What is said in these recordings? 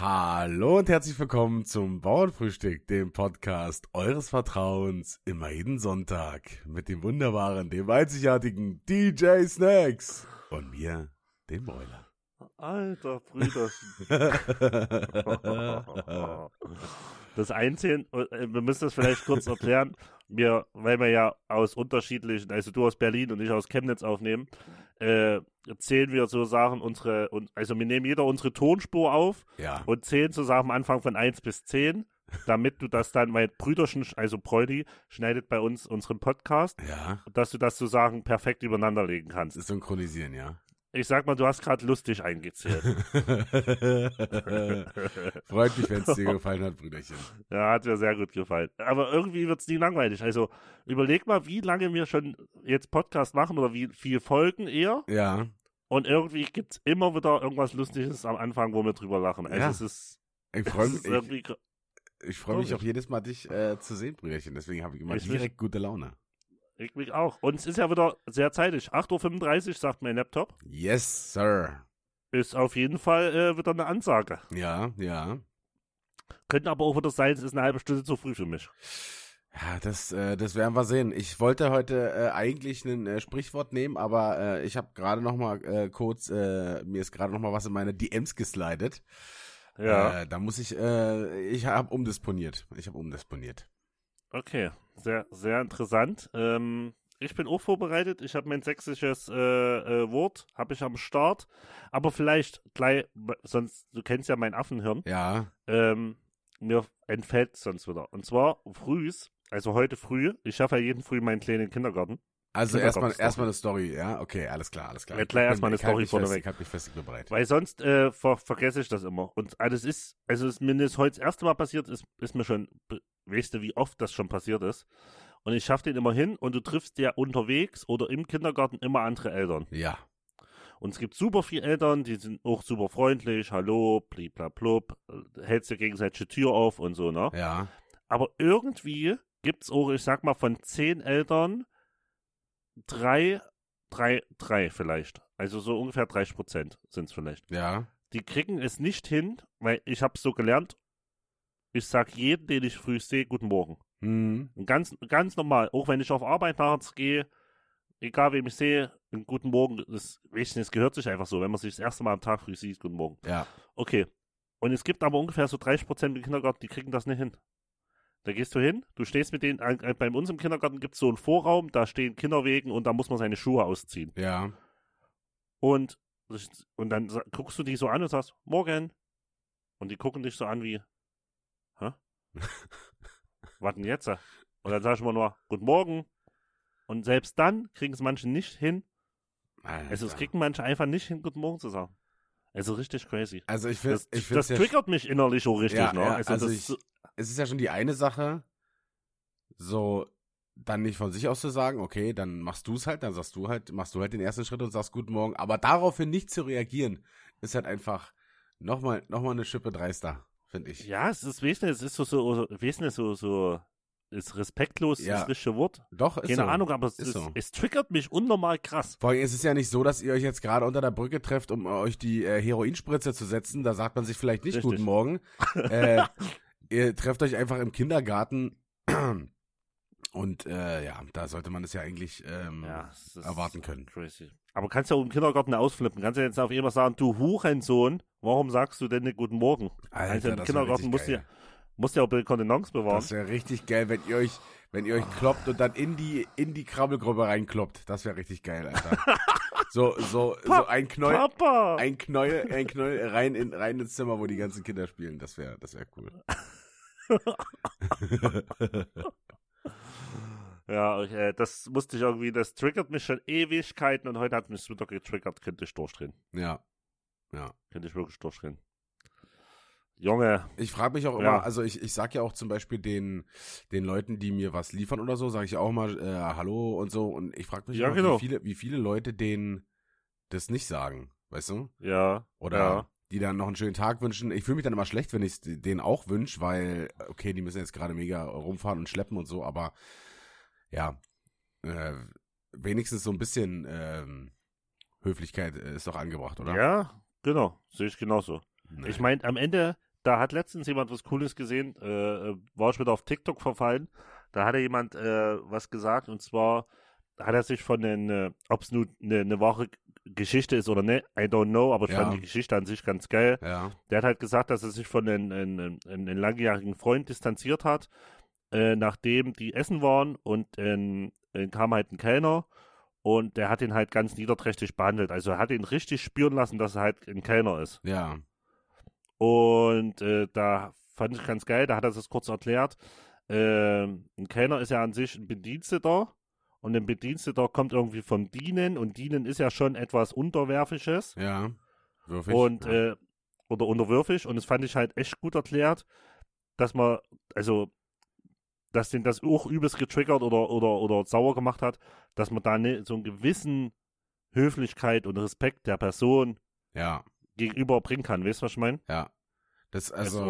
Hallo und herzlich willkommen zum Bauernfrühstück, dem Podcast eures Vertrauens, immer jeden Sonntag mit dem wunderbaren, dem einzigartigen DJ Snacks und mir, dem Broiler. Alter Brüderchen. Das Einzige, wir müssen das vielleicht kurz erklären, weil wir ja aus unterschiedlichen, also du aus Berlin und ich aus Chemnitz aufnehmen, zählen wir sozusagen also wir nehmen jeder unsere Tonspur auf und zählen zusammen am Anfang von 1 bis 10, damit du das dann, weil Brüderchen, also Bräudi, schneidet bei uns unseren Podcast, dass du das sozusagen perfekt übereinander legen kannst. Synchronisieren, ja. Ich sag mal, du hast gerade lustig eingezählt. Freut mich, wenn es dir gefallen hat, Brüderchen. Ja, hat mir sehr gut gefallen. Aber irgendwie wird es nie langweilig. Also überleg mal, wie lange wir schon jetzt Podcast machen oder wie viele Folgen eher. Ja. Und irgendwie gibt es immer wieder irgendwas Lustiges am Anfang, wo wir drüber lachen. Also es ist. Ich freue mich auch jedes Mal, dich zu sehen, Brüderchen. Deswegen habe ich immer direkt gute Laune. Ich mich auch. Und es ist ja wieder sehr zeitig. 8:35 Uhr, sagt mein Laptop. Yes, sir. Ist auf jeden Fall wieder eine Ansage. Ja. Könnte aber auch wieder sein, es ist eine halbe Stunde zu früh für mich. Ja, das werden wir sehen. Ich wollte heute eigentlich ein Sprichwort nehmen, aber ich habe gerade noch mal mir ist gerade noch mal was in meine DMs geslidet. Ja. Da muss ich habe umdisponiert. Okay, sehr, sehr interessant. Ich bin auch vorbereitet. Ich habe mein sächsisches Wort, habe ich am Start. Aber vielleicht gleich, sonst, du kennst ja mein Affenhirn. Ja. Mir entfällt sonst wieder. Und zwar frühs, also heute früh. Ich schaffe ja jeden Früh meinen kleinen Kindergarten. Also erstmal eine Story, ja? Okay, alles klar. Ja, gleich erstmal eine Story vorneweg. Ich habe mich fest bereit. Weil sonst vergesse ich das immer. Und alles ist, also es mir ist heute das erste Mal passiert, ist mir schon, weißt du, wie oft das schon passiert ist. Und ich schaffe den immer hin und du triffst ja unterwegs oder im Kindergarten immer andere Eltern. Ja. Und es gibt super viele Eltern, die sind auch super freundlich, hallo, bliblablub, hältst dir gegenseitig die Tür auf und so, ne? Ja. Aber irgendwie gibt's auch, ich sag mal, von 10 Eltern 3 vielleicht. Also so ungefähr 30% sind es vielleicht. Ja. Die kriegen es nicht hin, weil ich habe so gelernt, ich sag jedem, den ich früh sehe, guten Morgen. Ganz, ganz normal. Auch wenn ich auf Arbeit nachts gehe, egal wem ich sehe, einen guten Morgen, das gehört sich einfach so, wenn man sich das erste Mal am Tag früh sieht, guten Morgen. Ja. Okay. Und es gibt aber ungefähr so 30% im Kindergarten, die kriegen das nicht hin. Da gehst du hin, du stehst mit denen, bei uns im Kindergarten gibt es so einen Vorraum, da stehen Kinderwegen und da muss man seine Schuhe ausziehen. Ja. Und dann guckst du die so an und sagst, morgen. Und die gucken dich so an wie, hä? Was denn jetzt? Und dann sag ich immer nur, guten Morgen. Und selbst dann kriegen es manche nicht hin. Alter. Also es kriegen manche einfach nicht hin, guten Morgen zu sagen. Also richtig crazy. Also das triggert mich innerlich auch richtig, ne? Ja, es ist ja schon die eine Sache, so dann nicht von sich aus zu sagen, okay, dann machst du es halt, dann machst du halt den ersten Schritt und sagst guten Morgen, aber daraufhin nicht zu reagieren, ist halt einfach nochmal eine Schippe dreister, finde ich. Ja, es ist ist respektlos, das richtige Wort. Doch, ist keine so. Ahnung, aber es triggert mich unnormal krass. Vor allem ist es ja nicht so, dass ihr euch jetzt gerade unter der Brücke trefft, um euch die Heroinspritze zu setzen, da sagt man sich vielleicht nicht Richtig. guten Morgen. Ihr trefft euch einfach im Kindergarten und da sollte man es ja eigentlich erwarten können. Crazy. Aber kannst ja auch im Kindergarten ausflippen. Kannst ja jetzt auf jemand sagen, du Hurensohn, warum sagst du denn nicht guten Morgen? Alter, also im das Kindergarten musst du ja auch Kontenance bewahren. Das wäre richtig geil, wenn ihr euch kloppt und dann in die Krabbelgruppe reinkloppt. Das wäre richtig geil, Alter. So ein Knäuel, Papa! ein Knäuel rein ins Zimmer, wo die ganzen Kinder spielen. Das wäre cool. Ja, okay, das musste ich irgendwie, das triggert mich schon Ewigkeiten und heute hat mich wieder getriggert, könnte ich durchdrehen. Ja. Könnte ich wirklich durchdrehen. Junge. Ich frage mich auch immer, also ich sag ja auch zum Beispiel den Leuten, die mir was liefern oder so, sage ich auch mal Hallo und so und ich frage mich immer, genau. wie viele Leute denen das nicht sagen, weißt du? Ja. Oder die dann noch einen schönen Tag wünschen. Ich fühle mich dann immer schlecht, wenn ich es denen auch wünsche, weil, okay, die müssen jetzt gerade mega rumfahren und schleppen und so, aber ja, wenigstens so ein bisschen Höflichkeit ist doch angebracht, oder? Ja, genau, sehe ich genauso. Nee. Ich meine, am Ende da hat letztens jemand was Cooles gesehen, war ich wieder auf TikTok verfallen. Da hatte jemand was gesagt, und zwar hat er sich von den, ob es nun eine wahre Geschichte ist oder nicht, I don't know, aber ich fand die Geschichte an sich ganz geil. Ja. Der hat halt gesagt, dass er sich von einem langjährigen Freund distanziert hat, nachdem die essen waren, und kam halt ein Kellner und der hat ihn halt ganz niederträchtig behandelt. Also er hat ihn richtig spüren lassen, dass er halt ein Kellner ist. Ja. Und da fand ich ganz geil, da hat er das kurz erklärt. Ein Kellner ist ja an sich ein Bediensteter, und ein Bediensteter kommt irgendwie vom Dienen, und Dienen ist ja schon etwas Unterwerfiges. Ja. Würfig. Und, ja. Oder unterwürfig, und das fand ich halt echt gut erklärt, dass man, also, dass den das auch übelst getriggert oder sauer gemacht hat, dass man da so einen gewissen Höflichkeit und Respekt der Person gegenüber bringen kann. Weißt du, was ich meine? Ja. Das,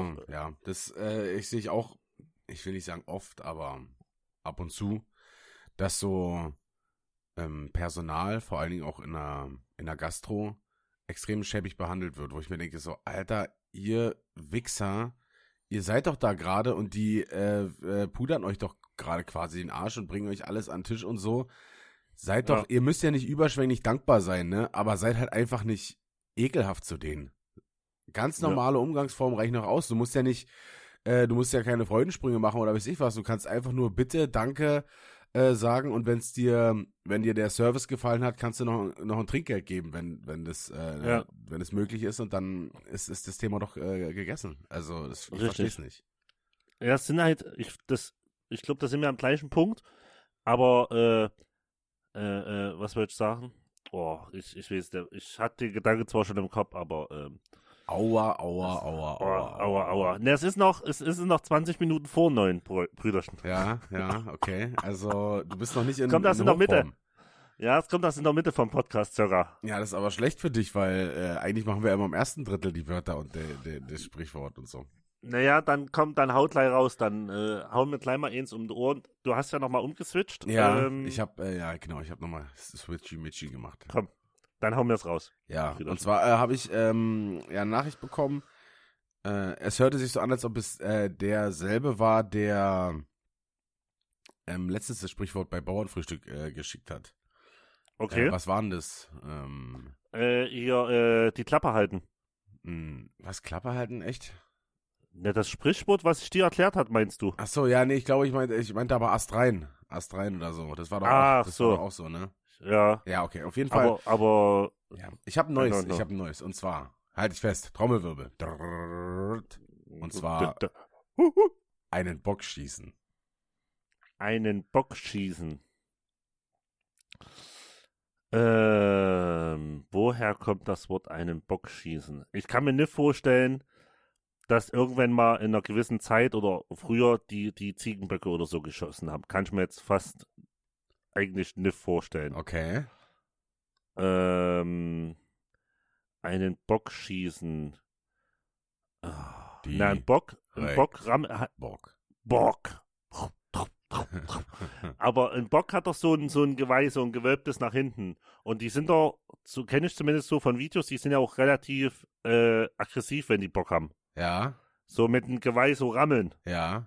ich sehe auch, ich will nicht sagen oft, aber ab und zu, dass so Personal, vor allen Dingen auch in der Gastro, extrem schäbig behandelt wird, wo ich mir denke, so, Alter, ihr Wichser, ihr seid doch da gerade, und die pudern euch doch gerade quasi den Arsch und bringen euch alles an den Tisch und so. Seid doch, ihr müsst ja nicht überschwänglich dankbar sein, ne? Aber seid halt einfach nicht ekelhaft zu denen. Ganz normale Umgangsformen reichen noch aus. Du musst ja nicht, du musst ja keine Freudensprünge machen oder weiß ich was. Du kannst einfach nur bitte, danke sagen, und wenn dir der Service gefallen hat, kannst du noch ein Trinkgeld geben, wenn es möglich ist, und dann ist das Thema doch gegessen. Also ich verstehe es nicht. Ja, es sind halt, ich glaube, da sind wir am gleichen Punkt, aber was wollte ich sagen? Oh, ich weiß nicht. Ich hatte den Gedanke zwar schon im Kopf, aber Aua. Ne, es ist noch 20 Minuten vor 9, Brüderchen. Ja, okay. Also, du bist noch nicht in Kommt das in der Mitte? Hochform. Ja, es kommt das in der Mitte vom Podcast sogar. Ja, das ist aber schlecht für dich, weil eigentlich machen wir immer im ersten Drittel die Wörter und das Sprichwort und so. Naja, dann haut gleich raus, dann hauen wir gleich mal eins um die Ohren. Du hast ja nochmal umgeswitcht. Ja, ich habe nochmal Switchy-Mitchy gemacht. Komm, dann hauen wir es raus. Ja, und zwar habe ich eine Nachricht bekommen. Es hörte sich so an, als ob es derselbe war, der letztens das Sprichwort bei Bauernfrühstück geschickt hat. Okay. Was war denn das? Die Klappe halten. Was, Klappe halten? Echt? Ne, das Sprichwort, was ich dir erklärt hat, meinst du? Ach so, ja, nee, ich glaube, ich meinte aber Ast rein oder so. Das war doch war doch auch so, ne? Ja. Ja, okay, auf jeden Fall. Aber ja, ich habe ein neues, und zwar, halte ich fest, Trommelwirbel. Und zwar einen Bock schießen. Einen Bock schießen. Woher kommt das Wort einen Bock schießen? Ich kann mir nicht vorstellen, dass irgendwann mal in einer gewissen Zeit oder früher die Ziegenböcke oder so geschossen haben. Kann ich mir jetzt fast eigentlich nicht vorstellen. Okay. Einen Bock schießen. Ein Bock. Aber ein Bock hat doch so ein Geweih, so ein gewölbtes nach hinten. Und die sind doch, so kenne ich zumindest so von Videos, die sind ja auch relativ aggressiv, wenn die Bock haben. Ja. So mit dem Geweih so rammeln. Ja.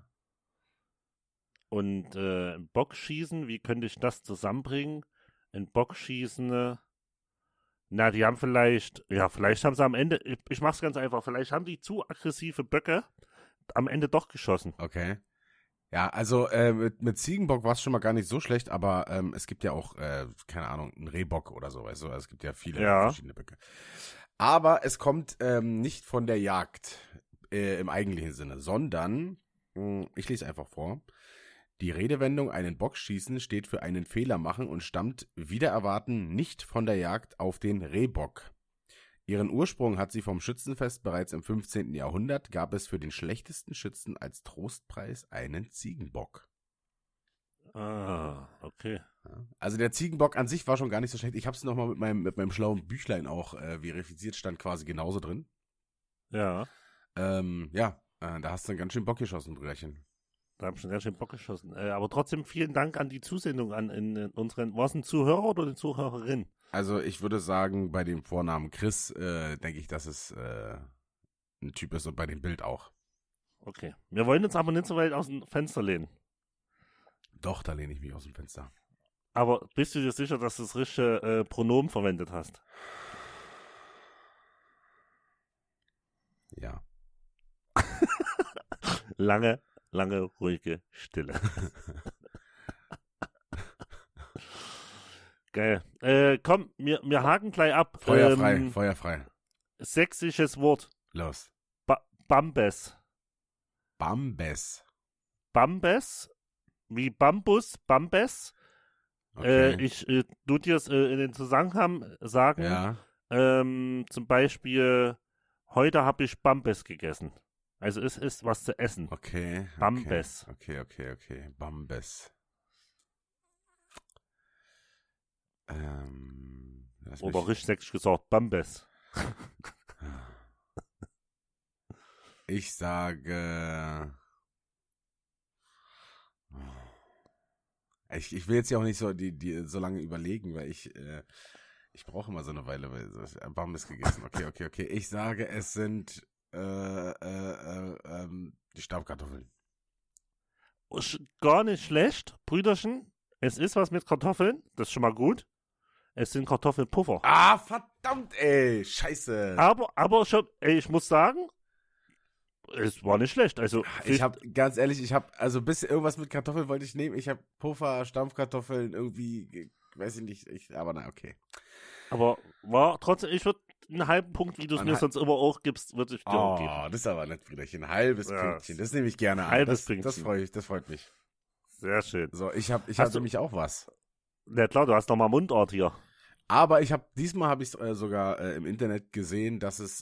Und ein Bockschießen, wie könnte ich das zusammenbringen? Ein Bockschießen, die haben vielleicht haben sie am Ende, ich mach's ganz einfach, vielleicht haben die zu aggressive Böcke am Ende doch geschossen. Okay. Ja, also mit Ziegenbock war es schon mal gar nicht so schlecht, aber es gibt ja auch, keine Ahnung, einen Rehbock oder so, weißt du, also es gibt ja viele verschiedene Böcke. Aber es kommt nicht von der Jagd im eigentlichen Sinne, sondern, ich lese einfach vor, die Redewendung einen Bock schießen steht für einen Fehler machen und stammt wider Erwarten nicht von der Jagd auf den Rehbock. Ihren Ursprung hat sie vom Schützenfest. Bereits im 15. Jahrhundert gab es für den schlechtesten Schützen als Trostpreis einen Ziegenbock. Ah, okay. Also der Ziegenbock an sich war schon gar nicht so schlecht. Ich habe es nochmal mit meinem schlauen Büchlein auch verifiziert, stand quasi genauso drin. Ja. Da hast du einen ganz schön Bock geschossen, Brüderchen. Da haben schon ganz schön Bock geschossen. Aber trotzdem vielen Dank an die Zusendung an unseren, war es ein Zuhörer oder eine Zuhörerin? Also ich würde sagen, bei dem Vornamen Chris, denke ich, dass es ein Typ ist und bei dem Bild auch. Okay. Wir wollen uns aber nicht so weit aus dem Fenster lehnen. Doch, da lehne ich mich aus dem Fenster. Aber bist du dir sicher, dass du das richtige Pronomen verwendet hast? Ja. Lange, ruhige Stille. Geil. Komm, wir haken gleich ab. Feuerfrei. Sächsisches Wort. Los. Bambes. Bambes. Bambes, wie Bambus, Bambes. Okay. Ich tu dir es in den Zusammenhang sagen. Ja. Zum Beispiel, heute habe ich Bambes gegessen. Also es ist was zu essen. Okay. Bambes. Okay. Bambes. Oder richtig sächsisch gesagt, Bambes. Ich sage. Ich will jetzt ja auch nicht so so lange überlegen, weil ich brauche immer so eine Weile, weil Bambes gegessen. Okay. Ich sage, es sind die Stabkartoffeln. Gar nicht schlecht, Brüderchen. Es ist was mit Kartoffeln, das ist schon mal gut. Es sind Kartoffelpuffer. Ah, verdammt, ey, scheiße. Aber schon, ich muss sagen, es war nicht schlecht. Also ich habe, ganz ehrlich, also bis irgendwas mit Kartoffeln wollte ich nehmen. Ich habe Puffer, Stampfkartoffeln, irgendwie, weiß ich nicht, aber na, okay. Aber war trotzdem, ich würde einen halben Punkt, wie du es mir sonst immer auch gibst, würde ich dir auch geben. Oh, das ist aber nett, Brüderchen. Ein halbes Pünktchen, das nehme ich gerne an. Halbes Pünktchen. Das freut mich. Sehr schön. So, ich hab nämlich auch was. Ja klar, du hast noch mal Mundart hier. Aber diesmal habe ich es sogar im Internet gesehen, dass es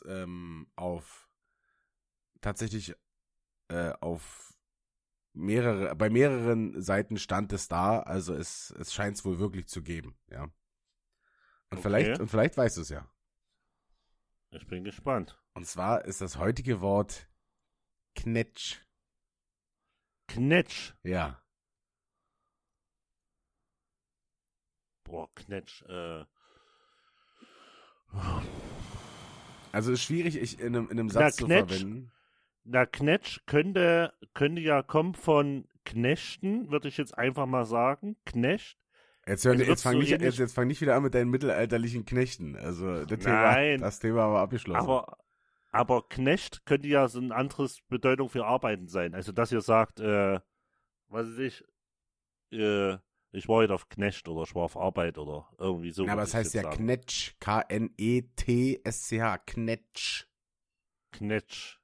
tatsächlich auf bei mehreren Seiten stand es da, also es scheint es wohl wirklich zu geben, ja. Und vielleicht weißt du es ja. Ich bin gespannt. Und zwar ist das heutige Wort Knetsch. Knetsch? Ja. Boah, Knetsch, Also ist schwierig, in einem Satz zu verwenden. Na, Knetsch könnte ja kommen von Knechten, würde ich jetzt einfach mal sagen. Knecht. Jetzt fang nicht wieder an mit deinen mittelalterlichen Knechten. Also das Thema war abgeschlossen. Aber Knecht könnte ja so eine andere Bedeutung für Arbeiten sein. Also dass ihr sagt, was weiß ich, ich war heute auf Knecht oder ich war auf Arbeit oder irgendwie so. Ja, aber es heißt ja sagen. Knetsch. K-N-E-T-S-C-H. Knetsch. Knetsch.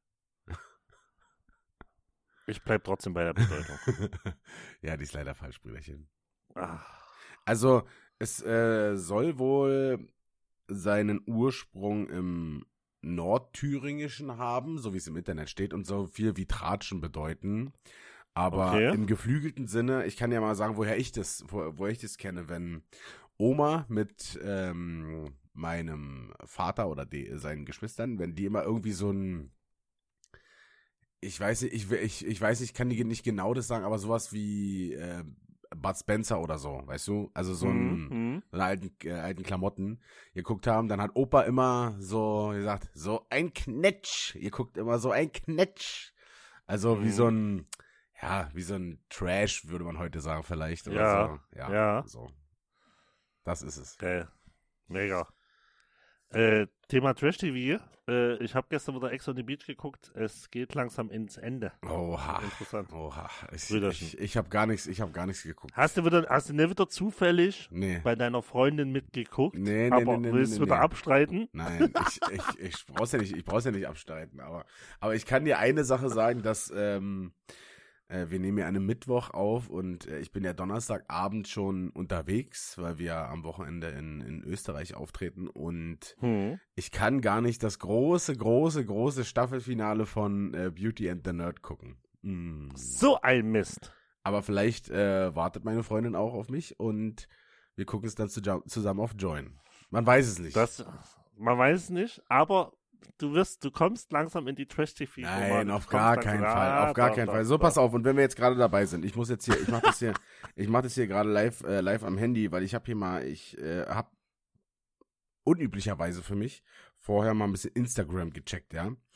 Ich bleib trotzdem bei der Bedeutung. Ja, die ist leider falsch, Brüderchen. Ach. Also, es soll wohl seinen Ursprung im Nordthüringischen haben, so wie es im Internet steht, und so viel wie Tratschen bedeuten. Aber im geflügelten Sinne, ich kann ja mal sagen, woher ich das kenne, wenn Oma mit meinem Vater oder seinen Geschwistern, wenn die immer irgendwie so ein, ich weiß nicht, ich kann dir nicht genau das sagen, aber sowas wie Bud Spencer oder so, weißt du? Also so eine alten Klamotten geguckt haben, dann hat Opa immer so gesagt, so ein Knetsch, ihr guckt immer so ein Knetsch. Also wie so ein Trash, würde man heute sagen, vielleicht. Oder so. Ja. So. Das ist es. Geil. Mega. Thema Trash-TV. Ich habe gestern wieder Ex on the Beach geguckt. Es geht langsam ins Ende. Oha. Interessant. Oha. Ich habe gar nichts geguckt. Hast du nicht wieder zufällig bei deiner Freundin mitgeguckt? Nee. Willst du wieder abstreiten? Nein, ich brauch's ja nicht abstreiten. Aber ich kann dir eine Sache sagen, dass wir nehmen ja einen Mittwoch auf und ich bin ja Donnerstagabend schon unterwegs, weil wir am Wochenende in Österreich auftreten und ich kann gar nicht das große Staffelfinale von Beauty and the Nerd gucken. So ein Mist. Aber vielleicht wartet meine Freundin auch auf mich und wir gucken es dann zusammen auf Join. Man weiß es nicht. Man weiß es nicht, aber du kommst langsam in die Trash-TV. Nein, auf gar keinen Fall. So, pass auf. Und wenn wir jetzt gerade dabei sind, ich mach das hier gerade live am Handy, weil ich habe unüblicherweise für mich vorher mal ein bisschen Instagram gecheckt, ja.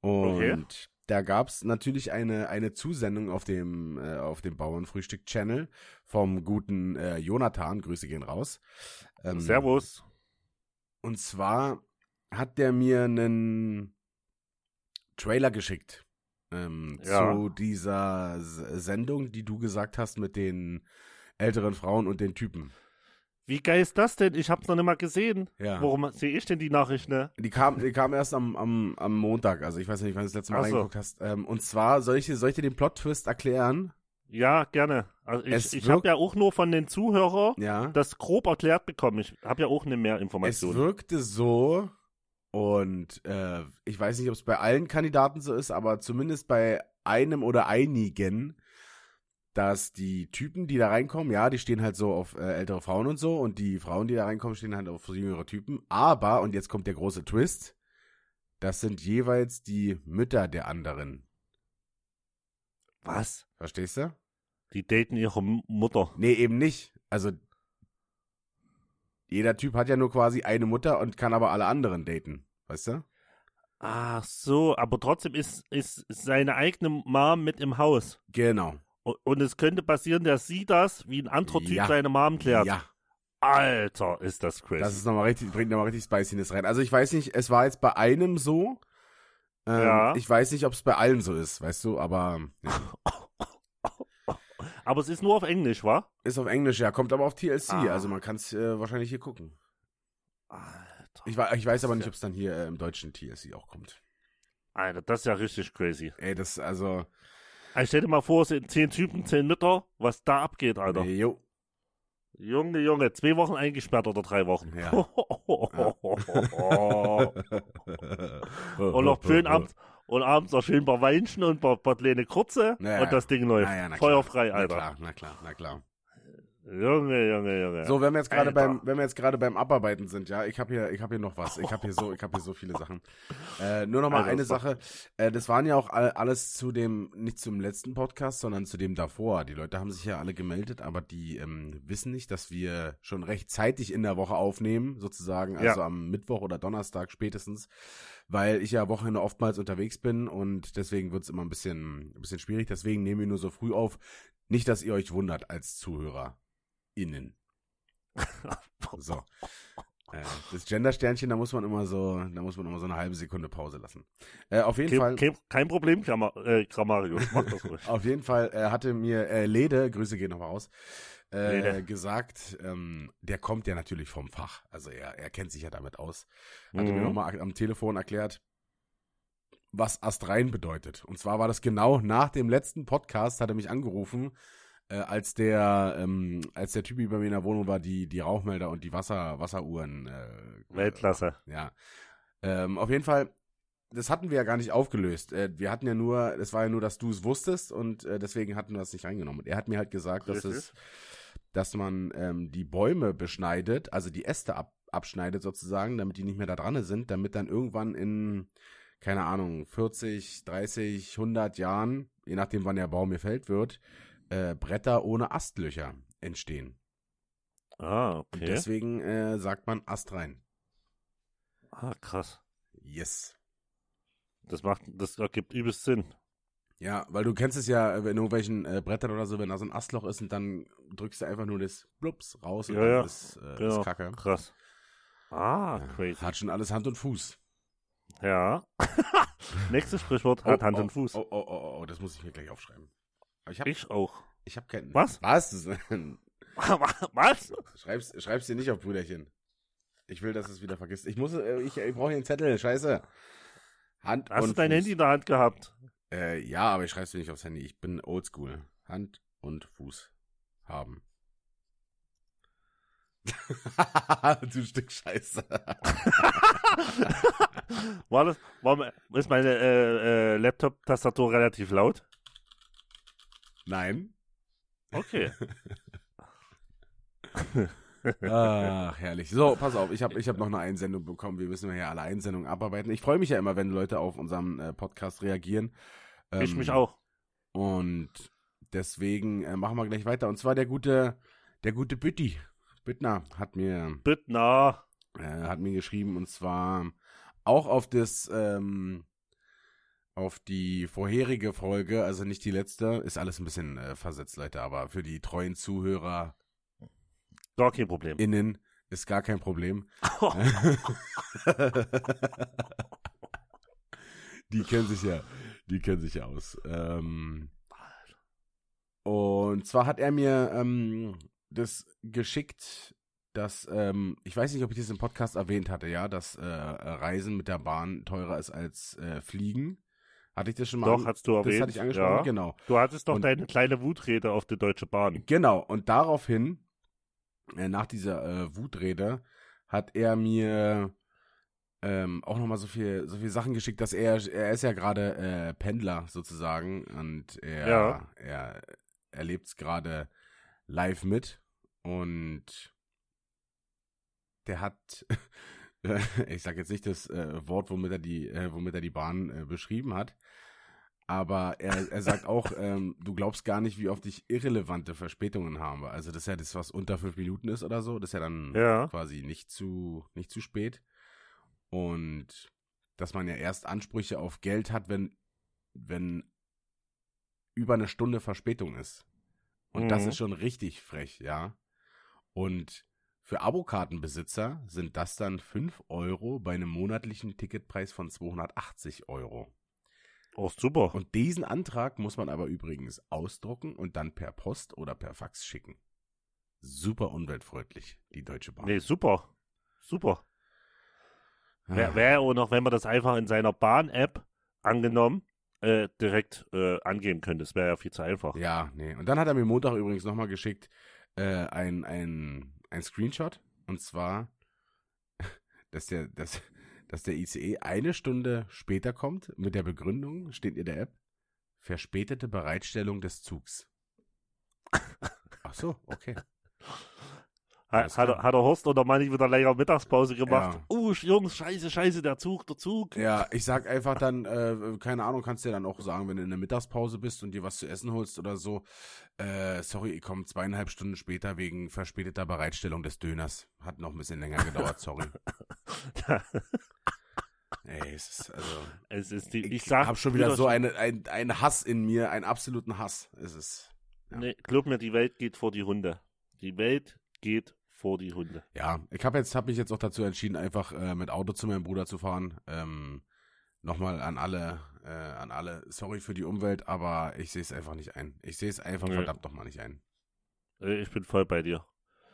Und da gab es natürlich eine Zusendung auf dem Bauernfrühstück-Channel vom guten Jonathan, Grüße gehen raus. Servus. Und zwar hat der mir einen Trailer geschickt zu dieser Sendung, die du gesagt hast mit den älteren Frauen und den Typen. Wie geil ist das denn? Ich hab's noch nicht mal gesehen. Ja. Warum sehe ich denn die Nachricht, ne? Die kam erst am Montag, also ich weiß nicht, wann du das letzte Mal reingeguckt hast. Und zwar, soll ich dir den Plot-Twist erklären? Ja, gerne. Also ich habe ja auch nur von den Zuhörern das grob erklärt bekommen. Ich habe ja auch nicht mehr Informationen. Es wirkte so, und ich weiß nicht, ob es bei allen Kandidaten so ist, aber zumindest bei einem oder einigen, dass die Typen, die da reinkommen, ja, die stehen halt so auf ältere Frauen und so, und die Frauen, die da reinkommen, stehen halt auf jüngere Typen. Aber, und jetzt kommt der große Twist, das sind jeweils die Mütter der anderen. Was? Verstehst du? Die daten ihre Mutter. Nee, eben nicht. Also, jeder Typ hat ja nur quasi eine Mutter und kann aber alle anderen daten. Weißt du? Ach so, aber trotzdem ist seine eigene Mom mit im Haus. Genau. Und es könnte passieren, dass sie das, wie ein anderer Typ seine Mom klärt. Ja. Alter, ist das crazy. Das ist bringt nochmal richtig Spiciness rein. Also ich weiß nicht, es war jetzt bei einem so. Ich weiß nicht, ob es bei allen so ist, weißt du, aber. Ja. Aber es ist nur auf Englisch, wa? Ist auf Englisch, ja, kommt aber auf TLC, also man kann es wahrscheinlich hier gucken. Alter. Ich weiß aber nicht, ob es dann hier im deutschen TLC auch kommt. Alter, das ist ja richtig crazy. Ey, das also. Ich stell dir mal vor, es sind 10 Typen, 10 Mütter, was da abgeht, Alter. Jo. Junge, 2 Wochen eingesperrt oder 3 Wochen. Ja. Und noch schön abends noch schön ein paar Weinchen und ein paar kleine Kurze und das Ding läuft. Feuerfrei, Alter. Na klar. Junge. So, wenn wir jetzt gerade beim Abarbeiten sind, ja, ich habe hier noch was. Ich habe hier so viele Sachen. Nur noch mal eine Sache. Das waren ja auch alles nicht zum letzten Podcast, sondern zu dem davor. Die Leute haben sich ja alle gemeldet, aber die wissen nicht, dass wir schon rechtzeitig in der Woche aufnehmen, sozusagen, also am Mittwoch oder Donnerstag spätestens, weil ich ja Wochenende oftmals unterwegs bin und deswegen wird es immer ein bisschen schwierig. Deswegen nehmen wir nur so früh auf. Nicht, dass ihr euch wundert als Zuhörer. Innen. So. Das Gender-Sternchen, da muss man immer so eine halbe Sekunde Pause lassen. Auf jeden Fall. Kein Problem, Grammarius, mach das ruhig. Auf jeden Fall hatte mir Lede, Grüße gehen nochmal raus, gesagt, der kommt ja natürlich vom Fach. Also er kennt sich ja damit aus. Hatte mir nochmal am Telefon erklärt, was Astrein bedeutet. Und zwar war das genau nach dem letzten Podcast, hat er mich angerufen, als der Typ bei mir in der Wohnung war, die Rauchmelder und die Wasseruhren. Weltklasse. Ja. Auf jeden Fall, das hatten wir ja gar nicht aufgelöst. Wir hatten ja nur, es war ja nur, dass du es wusstest und deswegen hatten wir das nicht reingenommen. Und er hat mir halt gesagt, dass man die Bäume beschneidet, also die Äste abschneidet sozusagen, damit die nicht mehr da dran sind, damit dann irgendwann in, keine Ahnung, 40, 30, 100 Jahren, je nachdem wann der Baum gefällt wird, Bretter ohne Astlöcher entstehen. Ah, okay. Und deswegen sagt man astrein. Ah, krass. Yes. Das ergibt übelst Sinn. Ja, weil du kennst es ja, in irgendwelchen Brettern oder so, wenn da so ein Astloch ist und dann drückst du einfach nur das Blups raus und dann ist Kacke. Krass. Ah, crazy. Hat schon alles Hand und Fuß. Ja. Nächstes Sprichwort hat Hand und Fuß. Oh, das muss ich mir gleich aufschreiben. Ich auch. Ich habe keinen. Was? Was? Was? Schreib's dir nicht auf, Brüderchen. Ich will, dass es wieder vergisst. Ich brauche hier einen Zettel. Scheiße. Hand Hast und du dein Fuß. Handy in der Hand gehabt? Ja, aber ich schreib's dir nicht aufs Handy. Ich bin oldschool. Hand und Fuß haben. Du Stück Scheiße. Ist meine Laptop-Tastatur relativ laut? Nein. Okay. Ach, herrlich. So, pass auf, ich hab noch eine Einsendung bekommen. Wir müssen ja alle Einsendungen abarbeiten. Ich freue mich ja immer, wenn Leute auf unseren Podcast reagieren. Ich mich auch. Und deswegen machen wir gleich weiter. Und zwar der gute Büttner hat mir geschrieben, und zwar auch auf das auf die vorherige Folge, also nicht die letzte, ist alles ein bisschen versetzt, Leute, aber für die treuen Zuhörer Gar kein Problem. innen ist gar kein Problem. Die kennen sich ja aus. Und zwar hat er mir das geschickt, dass, ich weiß nicht, ob ich das im Podcast erwähnt hatte, ja, dass Reisen mit der Bahn teurer ist als Fliegen. Hatte ich das schon mal? Doch, hast du erwähnt. Das hatte ich angesprochen, ja. genau. Du hattest doch Und- deine kleine Wutrede auf die Deutsche Bahn. Genau, und daraufhin, nach dieser Wutrede, hat er mir auch nochmal so viel Sachen geschickt, dass er ist ja gerade Pendler sozusagen und er lebt es gerade live mit und der hat, ich sag jetzt nicht das Wort, womit er die Bahn beschrieben hat, aber er sagt auch, du glaubst gar nicht, wie oft ich irrelevante Verspätungen habe. Also das ist ja das, was unter 5 Minuten ist oder so, das ist ja dann quasi nicht zu spät. Und dass man ja erst Ansprüche auf Geld hat, wenn über eine Stunde Verspätung ist. Und das ist schon richtig frech, ja. Und für Abokartenbesitzer sind das dann 5 Euro bei einem monatlichen Ticketpreis von 280 Euro. Oh, super. Und diesen Antrag muss man aber übrigens ausdrucken und dann per Post oder per Fax schicken. Super umweltfreundlich, die Deutsche Bahn. Nee, super. Super. Wäre auch noch, wenn man das einfach in seiner Bahn-App angenommen direkt angeben könnte. Das wäre ja viel zu einfach. Ja, nee. Und dann hat er mir Montag übrigens nochmal geschickt ein Screenshot. Und zwar, dass der ICE eine Stunde später kommt mit der Begründung, steht in der App, verspätete Bereitstellung des Zugs. Ach so, okay. Hat der Horst oder Manni wieder länger Mittagspause gemacht? Ja. Jungs, scheiße, der Zug. Ja, ich sag einfach dann, keine Ahnung, kannst du ja dann auch sagen, wenn du in der Mittagspause bist und dir was zu essen holst oder so, sorry, ich komme 2,5 Stunden später wegen verspäteter Bereitstellung des Döners. Hat noch ein bisschen länger gedauert, sorry. Ey, ich hab schon wieder so einen Hass in mir, einen absoluten Hass. Ja. Nee, glaub mir, die Welt geht vor die Hunde. Die Welt geht vor die Hunde. Ja, ich hab mich jetzt auch dazu entschieden, einfach mit Auto zu meinem Bruder zu fahren. Nochmal an alle, sorry für die Umwelt, aber ich sehe es einfach nicht ein. Ich sehe es einfach verdammt nochmal nicht ein. Ich bin voll bei dir.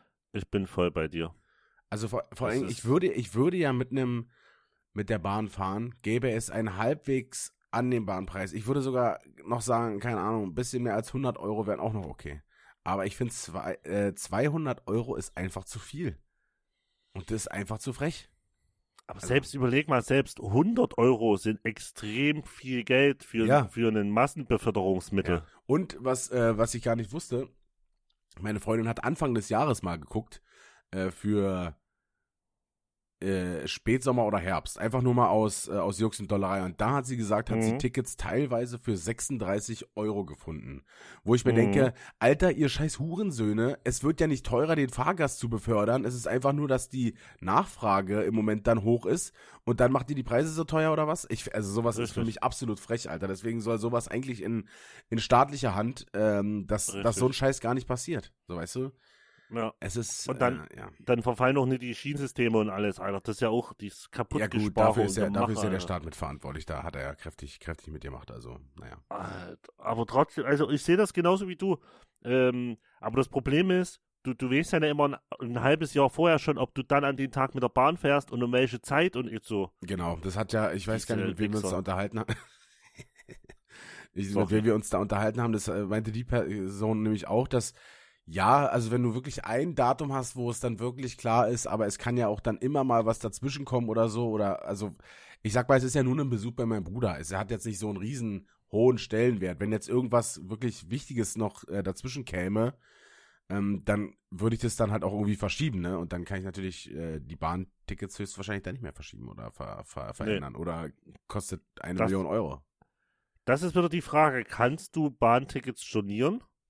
Also vor allem, ich würde ja mit der Bahn fahren, gäbe es einen halbwegs annehmbaren Preis. Ich würde sogar noch sagen, keine Ahnung, ein bisschen mehr als 100 Euro wären auch noch okay. Aber ich finde, 200 Euro ist einfach zu viel. Und das ist einfach zu frech. Aber überleg mal, 100 Euro sind extrem viel Geld für ein Massenbeförderungsmittel. Ja. Und was ich gar nicht wusste, meine Freundin hat Anfang des Jahres mal geguckt, für Spätsommer oder Herbst. Einfach nur mal aus Jux und Dollerei. Und da hat sie gesagt, hat sie Tickets teilweise für 36 Euro gefunden. Wo ich mir denke, Alter, ihr scheiß Hurensöhne, es wird ja nicht teurer, den Fahrgast zu befördern. Es ist einfach nur, dass die Nachfrage im Moment dann hoch ist. Und dann macht ihr die Preise so teuer oder was? Also sowas ist für mich absolut frech, Alter. Deswegen soll sowas eigentlich in staatlicher Hand, dass so ein Scheiß gar nicht passiert. So, weißt du? Ja. Es ist, und dann verfallen auch nicht die Schienensysteme und alles, Alter. Das ist ja auch, die ist kaputt ja gut, dafür ist ja der Staat mitverantwortlich. Da hat er ja kräftig mitgemacht, also, naja. Aber trotzdem, also ich sehe das genauso wie du. Aber das Problem ist, du weißt ja immer ein halbes Jahr vorher schon, ob du dann an den Tag mit der Bahn fährst und um welche Zeit und jetzt so. Genau, das hat ja, ich weiß gar nicht, mit wem wir uns da unterhalten haben. Mit wem wir uns da unterhalten haben, das meinte die Person nämlich auch, dass ja, also wenn du wirklich ein Datum hast, wo es dann wirklich klar ist, aber es kann ja auch dann immer mal was dazwischen kommen oder so, oder, also, ich sag mal, es ist ja nur ein Besuch bei meinem Bruder. Er hat jetzt nicht so einen riesen hohen Stellenwert. Wenn jetzt irgendwas wirklich Wichtiges noch dazwischen käme, dann würde ich das dann halt auch irgendwie verschieben, ne? Und dann kann ich natürlich die Bahntickets höchstwahrscheinlich dann nicht mehr verschieben oder verändern. Nee. Oder kostet 1 Million Euro. Das ist wieder die Frage, kannst du Bahntickets stornieren?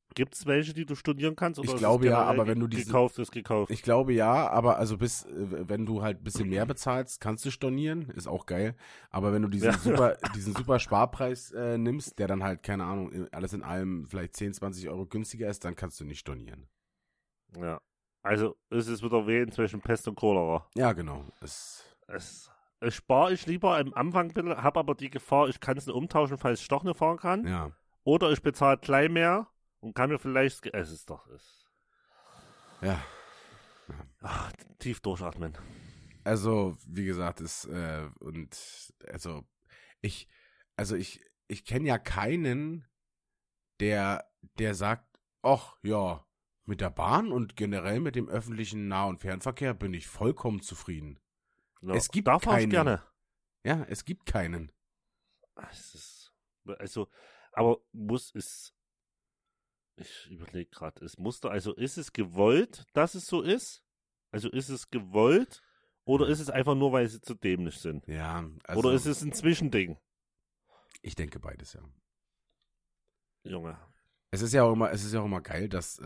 Gibt es welche, die du studieren kannst? Oder Ich ist glaube es ja, generell aber wenn du gekauft ist gekauft? ich glaube ja, aber also wenn du halt ein bisschen mehr bezahlst, kannst du stornieren, ist auch geil. Aber wenn du diesen Ja. diesen super Sparpreis nimmst, der dann halt, keine Ahnung, alles in allem vielleicht 10, 20 Euro günstiger ist, dann kannst du nicht stornieren. Ja. Also ist es wieder wählen zwischen Pest und Cholera. Ja, genau. Es spare ich lieber am Anfang ein bisschen, habe aber die Gefahr, ich kann es nicht umtauschen, falls ich doch nicht fahren kann. Ja. Oder ich bezahle gleich mehr und kann mir vielleicht. Es ist doch. Ja. Ach, tief durchatmen. Also, wie gesagt, ich, ich kenne ja keinen, der sagt, ach ja, mit der Bahn und generell mit dem öffentlichen Nah- und Fernverkehr bin ich vollkommen zufrieden. Ja, Es gibt da fahre ich keinen. gerne. Ja, es gibt keinen. Es ist, also, aber muss es. Ich überlege gerade, es musste, also ist es gewollt, dass es so ist? Also ist es gewollt oder ist es einfach nur, weil sie zu dämlich sind? Ja, also Oder ist es ein Zwischending? ich denke beides, ja. Junge. Es ist ja auch immer geil, dass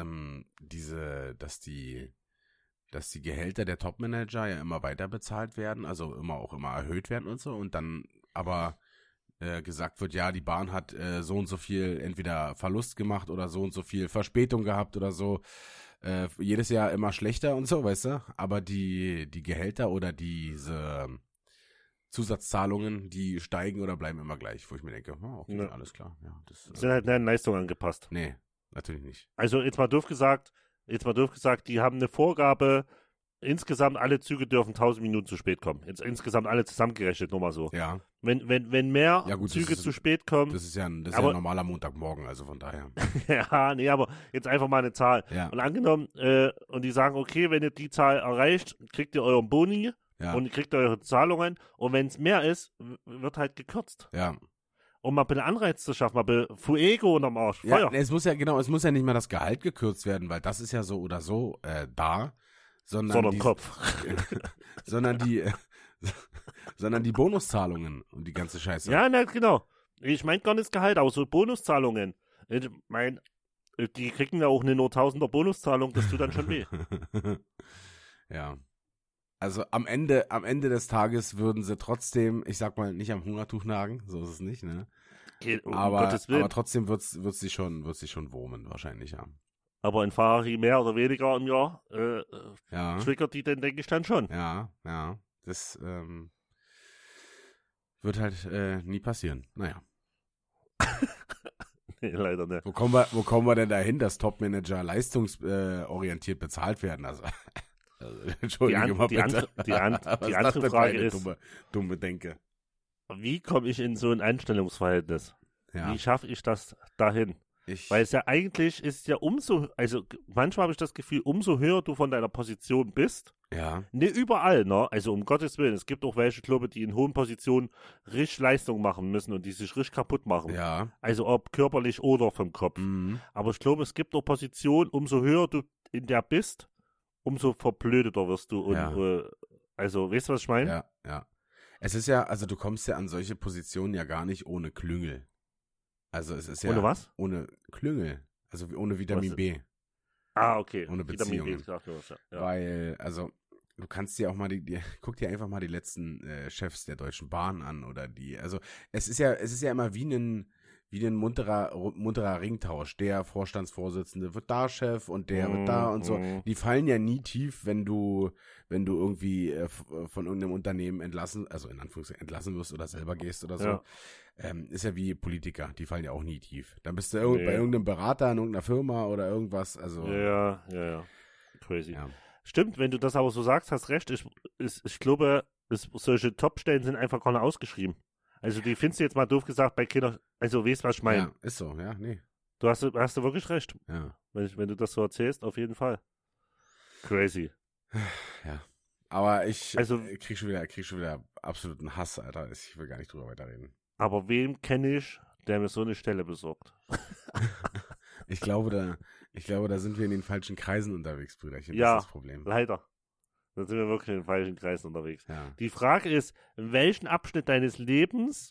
dass die Gehälter der Topmanager ja immer weiter bezahlt werden, also immer erhöht werden und so, und dann aber gesagt wird, ja, die Bahn hat so und so viel entweder Verlust gemacht oder so und so viel Verspätung gehabt oder so. Jedes Jahr immer schlechter und so, weißt du? Aber die Gehälter oder diese Zusatzzahlungen, die steigen oder bleiben immer gleich, wo ich mir denke, oh, okay, Ja. alles klar. Ja, das, Sind halt nicht an Leistung angepasst. nee, natürlich nicht. Also jetzt mal doof gesagt, die haben eine Vorgabe, insgesamt alle Züge dürfen 1000 Minuten zu spät kommen. Jetzt insgesamt alle zusammengerechnet, nur mal so. Ja, Wenn mehr Ja, gut, Züge zu spät kommen, das ist ja ein Aber- normaler Montagmorgen, also von daher. ja, nee, aber jetzt einfach mal eine Zahl. Ja, Und angenommen, und die sagen, okay, wenn ihr die Zahl erreicht, kriegt ihr euren Boni ja, und kriegt ihr eure Zahlungen. Und wenn es mehr ist, wird halt gekürzt. ja. Um mal ein bisschen Anreiz zu schaffen, mal ein bisschen Fuego unterm Arsch, Ja, Feuer. es muss ja nicht mal das Gehalt gekürzt werden, weil das ist ja so oder so da, Sondern im Kopf. sondern die Bonuszahlungen und die ganze Scheiße. Ja, na, genau. Ich meine gar nicht das Gehalt, aber so Bonuszahlungen. Ich meine, die kriegen ja auch eine nur Tausender Bonuszahlung, das tut dann schon weh. Ja. Also am Ende des Tages würden sie trotzdem, ich sag mal, nicht am Hungertuch nagen, so ist es nicht, ne? Um Aber Gottes Willen. trotzdem wird's sie schon wurmen, wahrscheinlich, ja. Aber ein Ferrari mehr oder weniger im Jahr Ja, triggert die dann, denke ich, dann schon. ja. Das wird halt nie passieren. Naja. Nee, leider nicht. Wo kommen wir denn dahin, dass Topmanager leistungsorientiert bezahlt werden? Also Entschuldige mal die bitte. andere- die an- Was die ist andere das denn für Frage eine ist- dumme Denke. Wie komme ich in so ein Einstellungsverhältnis? Ja, Wie schaffe ich das dahin? Weil es ja eigentlich ist ja manchmal habe ich das Gefühl, umso höher du von deiner Position bist, ja, ne, überall, ne? Also um Gottes Willen, es gibt auch welche Clubs, die in hohen Positionen richtig Leistung machen müssen und die sich richtig kaputt machen. ja. Also ob körperlich oder vom Kopf. Mhm. Aber ich glaube, es gibt auch Positionen, umso höher du in der bist, umso verblödeter wirst du. Und, Ja. also, weißt du, was ich meine? Ja, ja. Es ist ja, also du kommst ja an solche Positionen ja gar nicht ohne Klüngel. Also es ist ja Ohne was? ohne Klüngel, also ohne Vitamin Was? B. Ah, okay. Ohne Vitamin B, Beziehungen. sagt mir was, ja. Weil, also, du kannst dir auch mal guck dir einfach mal die letzten Chefs der Deutschen Bahn an oder also es ist ja immer wie ein munterer Ringtausch. Der Vorstandsvorsitzende wird da Chef und der wird da und so. Mhm. Die fallen ja nie tief, wenn du irgendwie von irgendeinem Unternehmen entlassen wirst oder selber gehst oder so. Ja. Ist ja wie Politiker, die fallen ja auch nie tief. Dann bist du Nee. bei irgendeinem Berater in irgendeiner Firma oder irgendwas, also Ja. Crazy. ja. Stimmt, wenn du das aber so sagst, hast recht. Ich glaube, solche Top-Stellen sind einfach gar nicht ausgeschrieben. Also die findest du jetzt mal doof gesagt bei Kindern. Also weißt du, was ich meine? Ja, ist so, ja, nee. Du hast wirklich recht. Ja. Wenn du das so erzählst, auf jeden Fall. Crazy. Ja. Aber ich Also- krieg schon wieder absoluten Hass, Alter. Ich will gar nicht drüber weiterreden. Aber wen kenne ich, der mir so eine Stelle besorgt? Ich glaube, da sind wir in den falschen Kreisen unterwegs, Brüderchen. Ja. Das ist das Problem. Leider. Da sind wir wirklich in den falschen Kreisen unterwegs. Ja. Die Frage ist, in welchem Abschnitt deines Lebens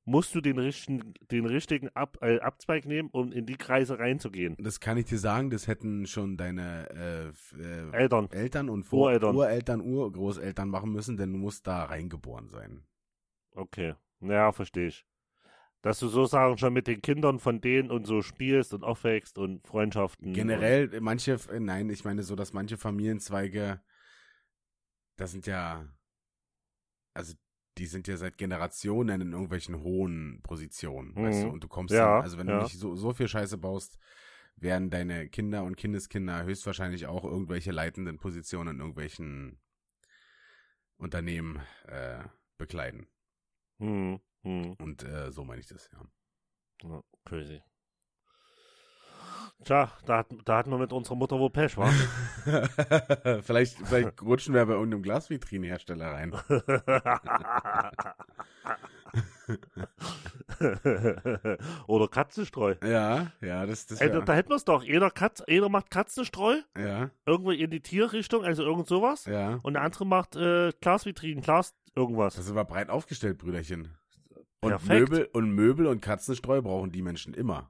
musst du den richtigen Abzweig nehmen, um in die Kreise reinzugehen. Das kann ich dir sagen, das hätten schon deine Eltern und Ureltern. Ureltern, Urgroßeltern machen müssen, denn du musst da reingeboren sein. Okay, ja, verstehe ich. Dass du sozusagen schon mit den Kindern von denen und so spielst und aufwächst und Freundschaften. Generell, ich meine so, dass manche Familienzweige, das sind ja, also die sind ja seit Generationen in irgendwelchen hohen Positionen, weißt du, und du kommst Ja, dann, also wenn du nicht so viel Scheiße baust, werden deine Kinder und Kindeskinder höchstwahrscheinlich auch irgendwelche leitenden Positionen in irgendwelchen Unternehmen bekleiden. Und so meine ich das, ja. Ja, crazy. Tja, da hatten wir mit unserer Mutter wohl Pech, wa? vielleicht rutschen wir bei irgendeinem Glasvitrinenhersteller rein. Oder Katzenstreu. Ja, das Da hätten wir es doch. Jeder macht Katzenstreu. Ja. Irgendwo in die Tierrichtung, also irgend sowas. Ja. Und der andere macht Glasvitrinen, irgendwas. Das sind wir breit aufgestellt, Brüderchen. Und Perfekt. Möbel und Katzenstreu brauchen die Menschen immer.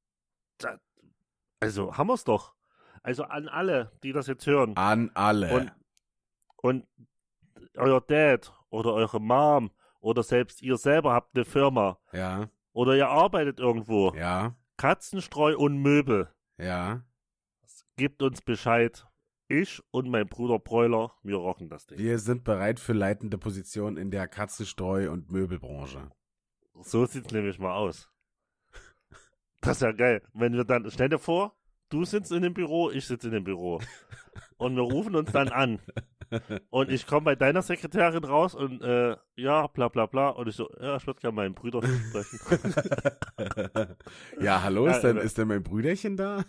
Also haben wir es doch. Also an alle, die das jetzt hören. An alle. Und euer Dad oder eure Mom oder selbst ihr selber habt eine Firma. Ja. Oder ihr arbeitet irgendwo. Ja. Katzenstreu und Möbel. Ja. Gebt uns Bescheid. Ich und mein Bruder Bräuler, wir rocken das Ding. Wir sind bereit für leitende Positionen in der Katzenstreu- und Möbelbranche. So sieht's nämlich mal aus. Das ist ja geil. Wenn wir dann, stell dir vor, du sitzt in dem Büro, ich sitze in dem Büro. Und wir rufen uns dann an. Und ich komme bei deiner Sekretärin raus und ja, bla bla bla. Und ich so, ja, ich würde gerne meinen Brüder sprechen. Ja, hallo, ist denn mein Brüderchen da?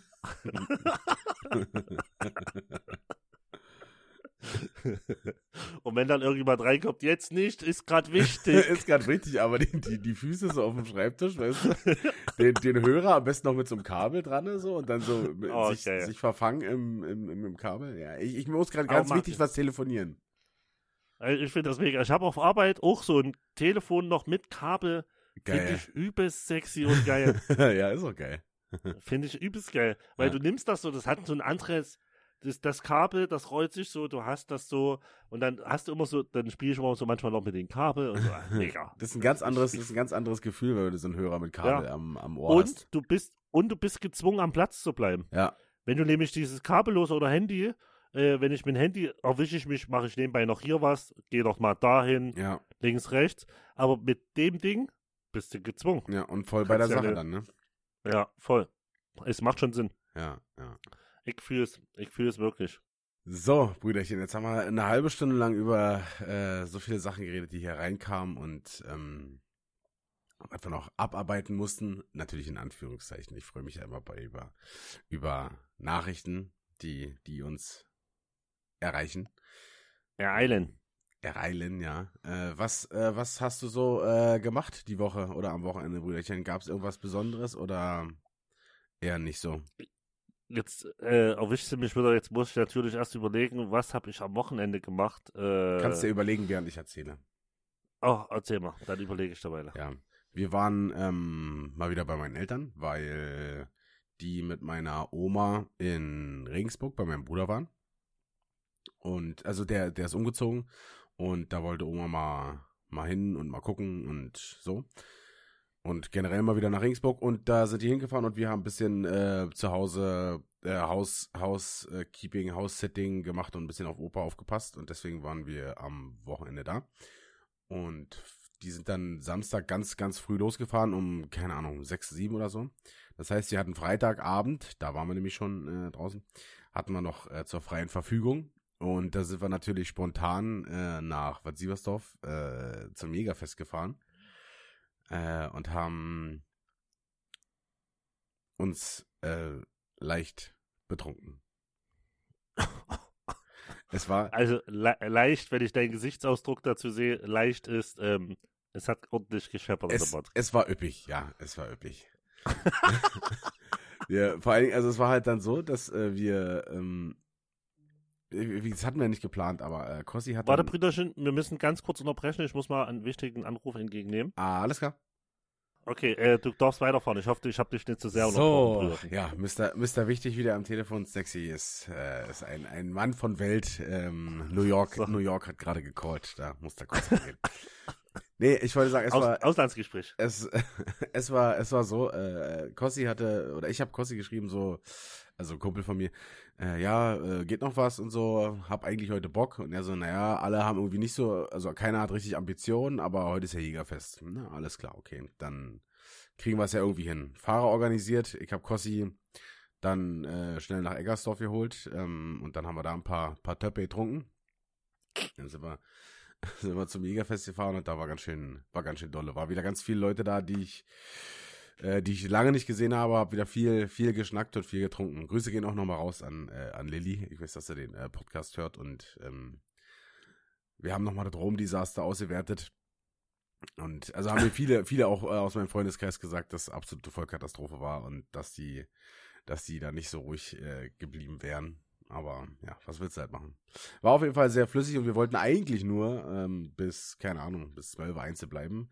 Und wenn dann irgendjemand reinkommt, jetzt nicht, ist gerade wichtig. Ist gerade wichtig, aber die Füße so auf dem Schreibtisch, weißt du? Den Hörer am besten noch mit so einem Kabel dran so und dann so sich verfangen im Kabel. Ja, ich muss gerade ganz wichtig was telefonieren. Also ich finde das mega. Ich habe auf Arbeit auch so ein Telefon noch mit Kabel. Finde ich übelst sexy und geil. Ja, ist auch geil. Finde ich übelst geil. Weil du nimmst das so, das hat so ein anderes, das Kabel, das rollt sich so, du hast das so und dann hast du immer so, dann spiele ich immer so manchmal noch mit dem Kabel und so, mega. Das ist ein ganz anderes Gefühl, wenn du so einen Hörer mit Kabel am Ohr hast. Du bist gezwungen, am Platz zu bleiben. Ja. Wenn du nämlich dieses kabellos oder Handy, wenn ich mit dem Handy erwische ich mich, mache ich nebenbei noch hier was, gehe noch mal dahin, links, rechts, aber mit dem Ding bist du gezwungen. Ja, und voll bei der Sache dann, ne? Ja, voll. Es macht schon Sinn. Ja. Ich fühle es wirklich. So, Brüderchen, jetzt haben wir eine halbe Stunde lang über so viele Sachen geredet, die hier reinkamen und einfach noch abarbeiten mussten. Natürlich in Anführungszeichen. Ich freue mich ja immer über Nachrichten, die uns erreichen. Ereilen, ja. Was hast du so gemacht die Woche oder am Wochenende, Brüderchen? Gab es irgendwas Besonderes oder eher nicht so? Jetzt erwischst du mich wieder, jetzt muss ich natürlich erst überlegen, was habe ich am Wochenende gemacht. Kannst dir überlegen, während ich erzähle. Oh, erzähl mal, dann überlege ich dabei. Ja, wir waren mal wieder bei meinen Eltern, weil die mit meiner Oma in Regensburg bei meinem Bruder waren. Und also der ist umgezogen und da wollte Oma mal hin und mal gucken und so. Und generell mal wieder nach Regensburg und da sind die hingefahren und wir haben ein bisschen zu Hause Housekeeping, House-Sitting gemacht und ein bisschen auf Opa aufgepasst und deswegen waren wir am Wochenende da. Und die sind dann Samstag ganz, ganz früh losgefahren, um, keine Ahnung, 6, 7 oder so. Das heißt, sie hatten Freitagabend, da waren wir nämlich schon draußen, hatten wir noch zur freien Verfügung. Und da sind wir natürlich spontan nach Bad Sieversdorf zum Megafest gefahren. Und haben uns leicht betrunken. Es war also leicht, wenn ich deinen Gesichtsausdruck dazu sehe, leicht ist, es hat ordentlich gescheppert. Es war üppig, ja, es war üppig. Ja, vor allen Dingen, also es war halt dann so, dass wir das hatten wir nicht geplant, aber Kossi hat Warte, Brüderchen, wir müssen ganz kurz unterbrechen. Ich muss mal einen wichtigen Anruf entgegennehmen. Alles klar. Okay, du darfst weiterfahren. Ich hoffe, ich habe dich nicht zu sehr So, unterbrochen. ja, Mr. Wichtig wieder am Telefon. Sexy ist ein Mann von Welt. New York hat gerade gecallt. Da muss er kurz reden. Nee, ich wollte sagen, Auslandsgespräch. Es war so, Kossi hatte, oder ich habe Kossi geschrieben, so, also ein Kumpel von mir, geht noch was und so, hab eigentlich heute Bock. Und er so, naja, alle haben irgendwie nicht so, also keiner hat richtig Ambitionen, aber heute ist ja Jägerfest. Na, alles klar, okay, dann kriegen wir es ja irgendwie hin. Fahrer organisiert, ich habe Kossi dann schnell nach Eggersdorf geholt und dann haben wir da ein paar Töpfe getrunken. Dann sind wir zum Jägerfest gefahren und da war ganz schön dolle. War wieder ganz viele Leute da, die ich lange nicht gesehen habe, habe wieder viel geschnackt und viel getrunken. Grüße gehen auch nochmal raus an Lilly. Ich weiß, dass er den Podcast hört und wir haben nochmal das Rom-Desaster ausgewertet. Und also haben mir viele auch aus meinem Freundeskreis gesagt, dass absolute Vollkatastrophe war und dass die da nicht so ruhig geblieben wären. Aber ja, was willst du halt machen? War auf jeden Fall sehr flüssig und wir wollten eigentlich nur bis 12 Uhr einzeln bleiben.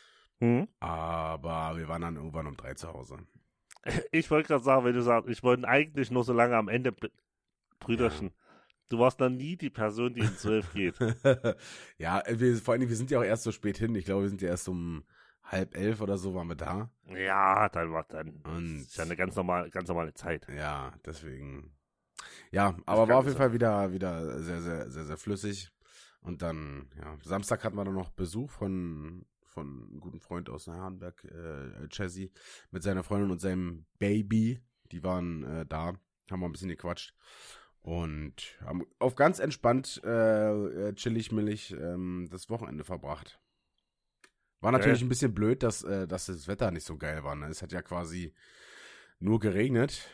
Aber wir waren dann irgendwann um 3 zu Hause. Ich wollte gerade sagen, wenn du sagst, ich wollte eigentlich nur so lange am Ende, Brüderchen. Ja. Du warst dann nie die Person, die um 12 geht. Ja, vor allem, wir sind ja auch erst so spät hin. Ich glaube, wir sind ja erst um 10:30 oder so waren wir da. Ja, und ist ja eine ganz normale Zeit. Ja, deswegen. Ja, aber war auf jeden Fall wieder sehr, sehr, sehr, sehr flüssig. Und dann, ja, Samstag hatten wir dann noch Besuch von einem guten Freund aus Hahnberg, Chessy, mit seiner Freundin und seinem Baby. Die waren da, haben wir ein bisschen gequatscht. Und haben auf ganz entspannt, chillig, millig das Wochenende verbracht. War natürlich ein bisschen blöd, dass das Wetter nicht so geil war. Ne? Es hat ja quasi nur geregnet.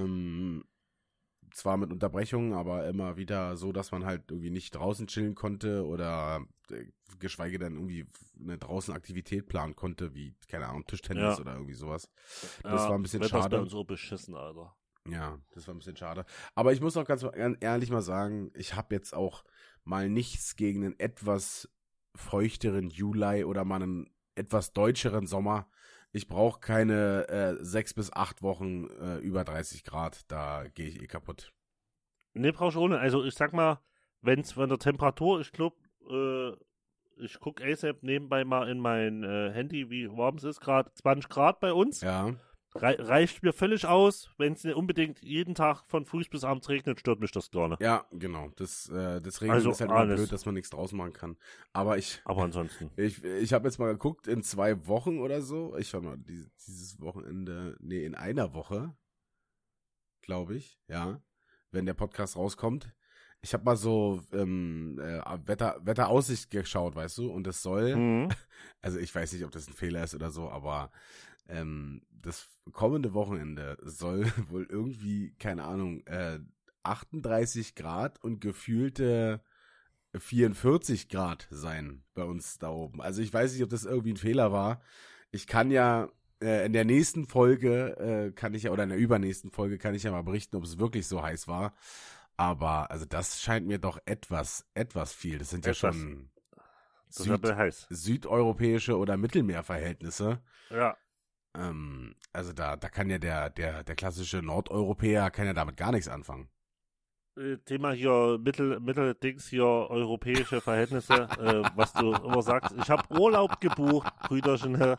Zwar mit Unterbrechungen, aber immer wieder so, dass man halt irgendwie nicht draußen chillen konnte oder geschweige denn irgendwie eine draußen Aktivität planen konnte, wie, keine Ahnung, Tischtennis oder irgendwie sowas. Das war ein bisschen schade. Das war so beschissen, Alter. Ja, das war ein bisschen schade. Aber ich muss auch ganz ehrlich mal sagen, ich habe jetzt auch mal nichts gegen einen etwas feuchteren Juli oder mal einen etwas deutscheren Sommer. Ich brauche keine 6 bis 8 Wochen über 30 Grad, da gehe ich kaputt. Nee, brauchst du ohne. Also ich sag mal, wenn es von der Temperatur, ich glaube, ich gucke ASAP nebenbei mal in mein Handy, wie warm es ist, gerade 20 Grad bei uns. Ja. Reicht mir völlig aus. Wenn es nicht unbedingt jeden Tag von früh bis abends regnet, stört mich das gar nicht. Ja, genau. Das Regnen ist halt immer blöd, dass man nichts draußen machen kann. Aber ansonsten. Ich habe jetzt mal geguckt, in 2 Wochen oder so, ich schau mal, dieses Wochenende, in einer Woche, glaube ich, ja, wenn der Podcast rauskommt. Ich habe mal so Wetteraussicht geschaut, weißt du, und es soll, also ich weiß nicht, ob das ein Fehler ist oder so, aber das kommende Wochenende soll wohl irgendwie, keine Ahnung, 38 Grad und gefühlte 44 Grad sein bei uns da oben. Also ich weiß nicht, ob das irgendwie ein Fehler war. Ich kann ja in der nächsten Folge, oder in der übernächsten Folge kann ich ja mal berichten, ob es wirklich so heiß war. Aber also das scheint mir doch etwas viel. Das sind ja schon südeuropäische oder Mittelmeerverhältnisse. Ja. Also da kann ja der klassische Nordeuropäer kann ja damit gar nichts anfangen. Thema hier Mitteldings hier europäische Verhältnisse, was du immer sagst. Ich habe Urlaub gebucht, Brüderchen.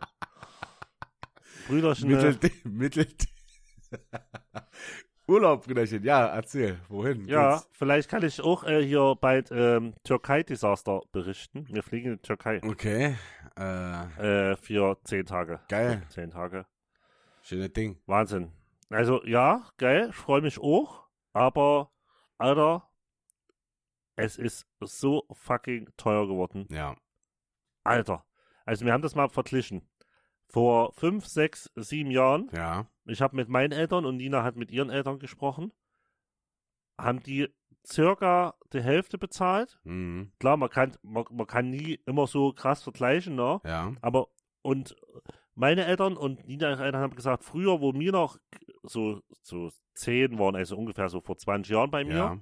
Urlaub, Brüderchen, ja, erzähl, wohin? Ja, vielleicht kann ich auch hier bald Türkei-Desaster berichten. Wir fliegen in die Türkei. Okay. Für 10 Tage. Geil. 10 Tage. Schönes Ding. Wahnsinn. Also, ja, geil, ich freue mich auch, aber, Alter, es ist so fucking teuer geworden. Ja. Alter, also wir haben das mal verglichen. Vor 5, 6, 7 Jahren, ja. Ich habe mit meinen Eltern und Nina hat mit ihren Eltern gesprochen, haben die circa die Hälfte bezahlt. Mhm. Klar, man kann nie immer so krass vergleichen, ne? Ja. Aber, und meine Eltern und Nina ihre Eltern haben gesagt, früher, wo wir noch so 10 waren, also ungefähr so vor 20 Jahren bei mir,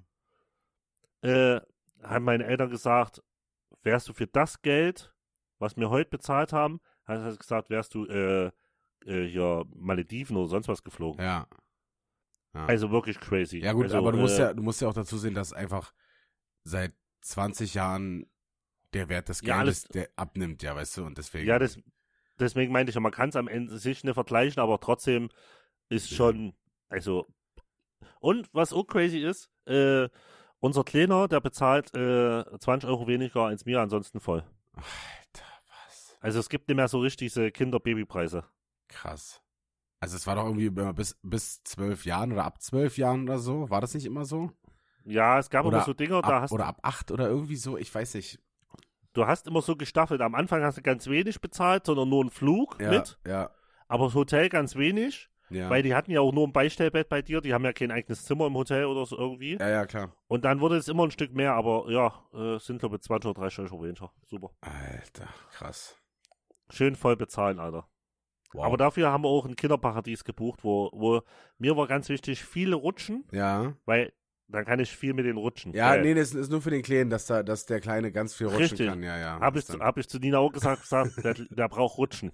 haben meine Eltern gesagt, wärst du für das Geld, was wir heute bezahlt haben, hast du gesagt, wärst du hier Malediven oder sonst was geflogen. Ja. Ja. Also wirklich crazy. Ja gut, also, aber du musst ja auch dazu sehen, dass einfach seit 20 Jahren der Wert des Ja, Geldes der abnimmt, ja, weißt du, und deswegen. Ja, deswegen meinte ich ja, man kann es am Ende sich nicht vergleichen, aber trotzdem ist schon, also, und was auch crazy ist, unser Kleiner, der bezahlt 20 Euro weniger als mir, ansonsten voll. Alter, was? Also es gibt nicht mehr so richtig diese Kinder-Baby-Preise. Krass. Also es war doch irgendwie immer bis 12 Jahren oder ab 12 Jahren oder so. War das nicht immer so? Ja, es gab Oder immer so Dinger, oder ab 8 oder irgendwie so, ich weiß nicht. du hast immer so gestaffelt. Am Anfang hast du ganz wenig bezahlt, sondern nur einen Flug Ja, mit, ja, aber das Hotel ganz wenig, ja. weil die hatten ja auch nur ein Beistellbett bei dir, die haben ja kein eigenes Zimmer im Hotel oder so irgendwie. Ja, ja, klar. Und dann wurde es immer ein Stück mehr, aber ja, sind glaube ich 20 oder 30 Euro weniger. Super. Alter, krass. Schön voll bezahlen, Alter. Wow. Aber dafür haben wir auch ein Kinderparadies gebucht, wo mir war ganz wichtig, viele rutschen, Ja. weil dann kann ich viel mit denen rutschen. Ja, Weil, nee, das ist nur für den Kleinen, dass der Kleine ganz viel rutschen Richtig. kann. Ja, ja. Hab ich zu Nina auch gesagt, der braucht Rutschen.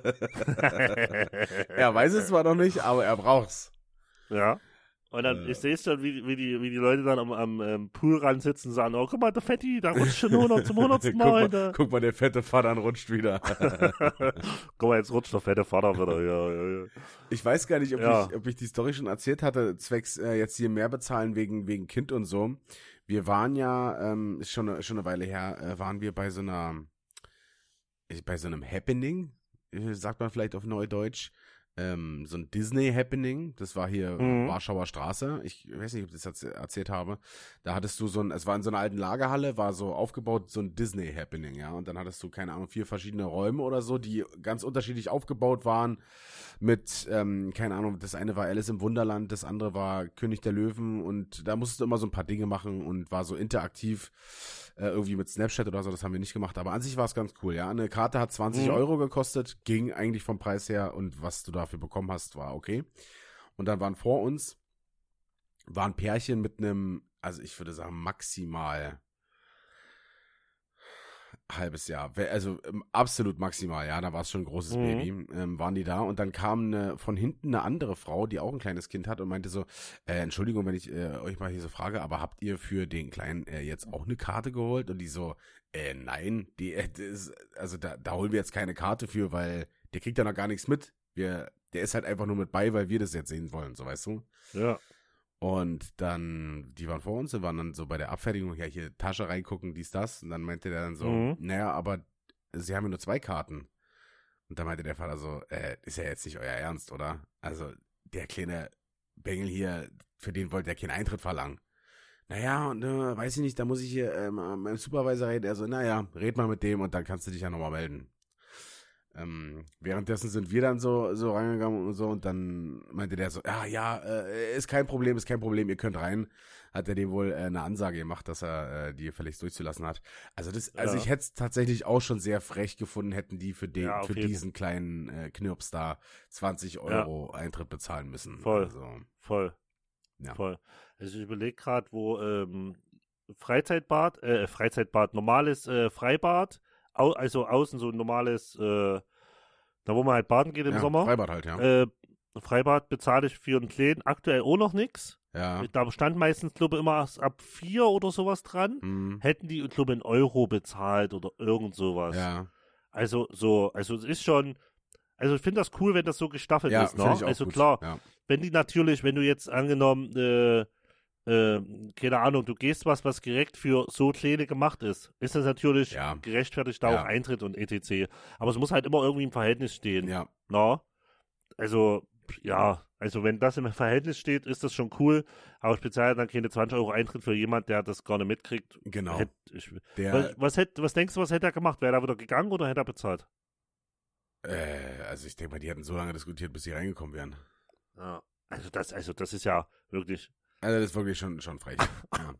Er weiß es zwar noch nicht, aber er braucht's. Ja. Und dann, ich sehe es schon, wie die Leute dann am Poolrand sitzen und sagen, oh, guck mal, der Fetti, der rutscht schon zum 100. Mal. Guck mal, der fette Vater rutscht wieder. Guck mal, jetzt rutscht der fette Vater wieder. Ja. Ich weiß gar nicht, Ja. ob ich die Story schon erzählt hatte, zwecks jetzt hier mehr bezahlen wegen Kind und so. Wir waren ja, ist schon eine Weile her, waren wir bei so einem Happening, sagt man vielleicht auf Neudeutsch, so ein Disney-Happening, das war hier Warschauer Straße, ich weiß nicht, ob ich das erzählt habe, da hattest du es war in so einer alten Lagerhalle, war so aufgebaut, so ein Disney-Happening, ja, und dann hattest du, keine Ahnung, 4 verschiedene Räume oder so, die ganz unterschiedlich aufgebaut waren, mit, keine Ahnung, das eine war Alice im Wunderland, das andere war König der Löwen und da musstest du immer so ein paar Dinge machen und war so interaktiv, irgendwie mit Snapchat oder so, das haben wir nicht gemacht, aber an sich war es ganz cool, ja, eine Karte hat 20 Euro gekostet, ging eigentlich vom Preis her und was du dafür bekommen hast, war okay. Und dann waren vor uns, Pärchen mit einem, also ich würde sagen maximal halbes Jahr, also absolut maximal, ja, da war es schon ein großes Baby, waren die da und dann kam von hinten eine andere Frau, die auch ein kleines Kind hat und meinte so, Entschuldigung, wenn ich euch mal hier so frage, aber habt ihr für den Kleinen jetzt auch eine Karte geholt? Und die so, nein, also da holen wir jetzt keine Karte für, weil der kriegt ja noch gar nichts mit, der ist halt einfach nur mit bei, weil wir das jetzt sehen wollen, so weißt du? Ja. Und dann, die waren vor uns, und waren dann so bei der Abfertigung, ja, hier Tasche reingucken, dies, das. Und dann meinte der dann so, naja, aber sie haben ja nur 2 Karten. Und dann meinte der Vater so, ist ja jetzt nicht euer Ernst, oder? Also, der kleine Bengel hier, für den wollte er keinen Eintritt verlangen. Naja, und weiß ich nicht, da muss ich hier mit meinem Supervisor reden. Er so, naja, red mal mit dem und dann kannst du dich ja nochmal melden. Währenddessen sind wir dann so reingegangen und so und dann meinte der so, ist kein Problem, ihr könnt rein. Hat er dem wohl eine Ansage gemacht, dass er die gefälligst durchzulassen hat. Also ich hätte es tatsächlich auch schon sehr frech gefunden, hätten die für diesen kleinen Knirps da 20 Euro Eintritt bezahlen müssen. Voll. Also, Ja. Voll. Also ich überlege gerade, wo Freizeitbad, normales Freibad, also außen so ein normales, da wo man halt baden geht im Sommer. Freibad halt, ja. Freibad bezahle ich für einen Kleinen aktuell auch noch nichts. Ja. Da stand meistens, glaube ich, immer ab 4 oder sowas dran. Hätten die, glaube ich, 1 Euro bezahlt oder irgend sowas. Ja. Also es ist schon, also ich finde das cool, wenn das so gestaffelt ist, ne? Ich auch Also gut. klar, ja. wenn du jetzt angenommen, keine Ahnung, du gehst was direkt für so Kleine gemacht ist das natürlich gerechtfertigt, da auch Eintritt und etc. Aber es muss halt immer irgendwie im Verhältnis stehen. Ja. Na? Also wenn das im Verhältnis steht, ist das schon cool. Aber ich bezahle dann keine 20 Euro Eintritt für jemand, der das gar nicht mitkriegt. Genau. Was denkst du, was hätte er gemacht? Wäre er wieder gegangen oder hätte er bezahlt? Also ich denke mal, die hätten so lange diskutiert, bis sie reingekommen wären. Ja. Also das ist ja wirklich. Also das ist wirklich schon frech. Ja.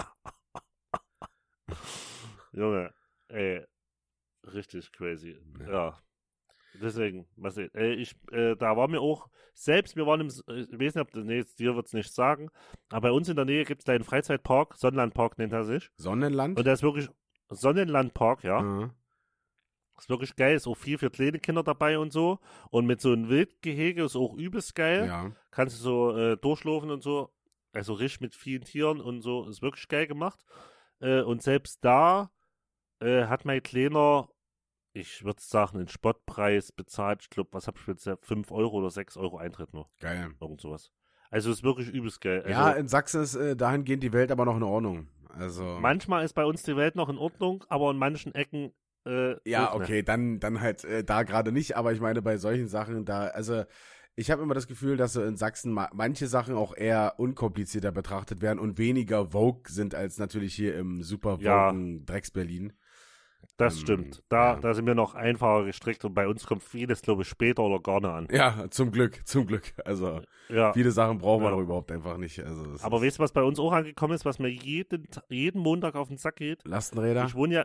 Junge, ey, richtig crazy. Ja. Deswegen, da war mir auch, selbst wir waren ich weiß nicht, dir wird es nicht sagen, aber bei uns in der Nähe gibt es da einen Freizeitpark, Sonnenlandpark nennt er sich. Sonnenland? Und der ist wirklich Sonnenlandpark, ja. Ist wirklich geil, ist auch viel für kleine Kinder dabei und so. Und mit so einem Wildgehege ist auch übelst geil. Ja. Kannst du so durchlaufen und so. Also richtig mit vielen Tieren und so. Ist wirklich geil gemacht. Und selbst da hat mein Kleiner, ich würde sagen, einen Spottpreis bezahlt. Ich glaube, was habe ich jetzt? 5 Euro oder 6 Euro Eintritt nur. Geil. Irgend sowas. Also ist wirklich übelst geil. Also, Ja, in Sachsen ist dahingehend die Welt aber noch in Ordnung. Also manchmal ist bei uns die Welt noch in Ordnung, aber in manchen Ecken ja, auch nicht. okay, dann halt da gerade nicht, aber ich meine bei solchen Sachen da, also ich habe immer das Gefühl, dass so in Sachsen manche Sachen auch eher unkomplizierter betrachtet werden und weniger Vogue sind als natürlich hier im super Vogue Drecks-Berlin. Das stimmt. Da sind wir noch einfacher gestrickt und bei uns kommt vieles, glaube ich, später oder gar nicht an. Ja, zum Glück. Also viele Sachen brauchen wir doch überhaupt einfach nicht. Also, aber weißt du, was bei uns auch angekommen ist, was mir jeden Montag auf den Sack geht? Lastenräder?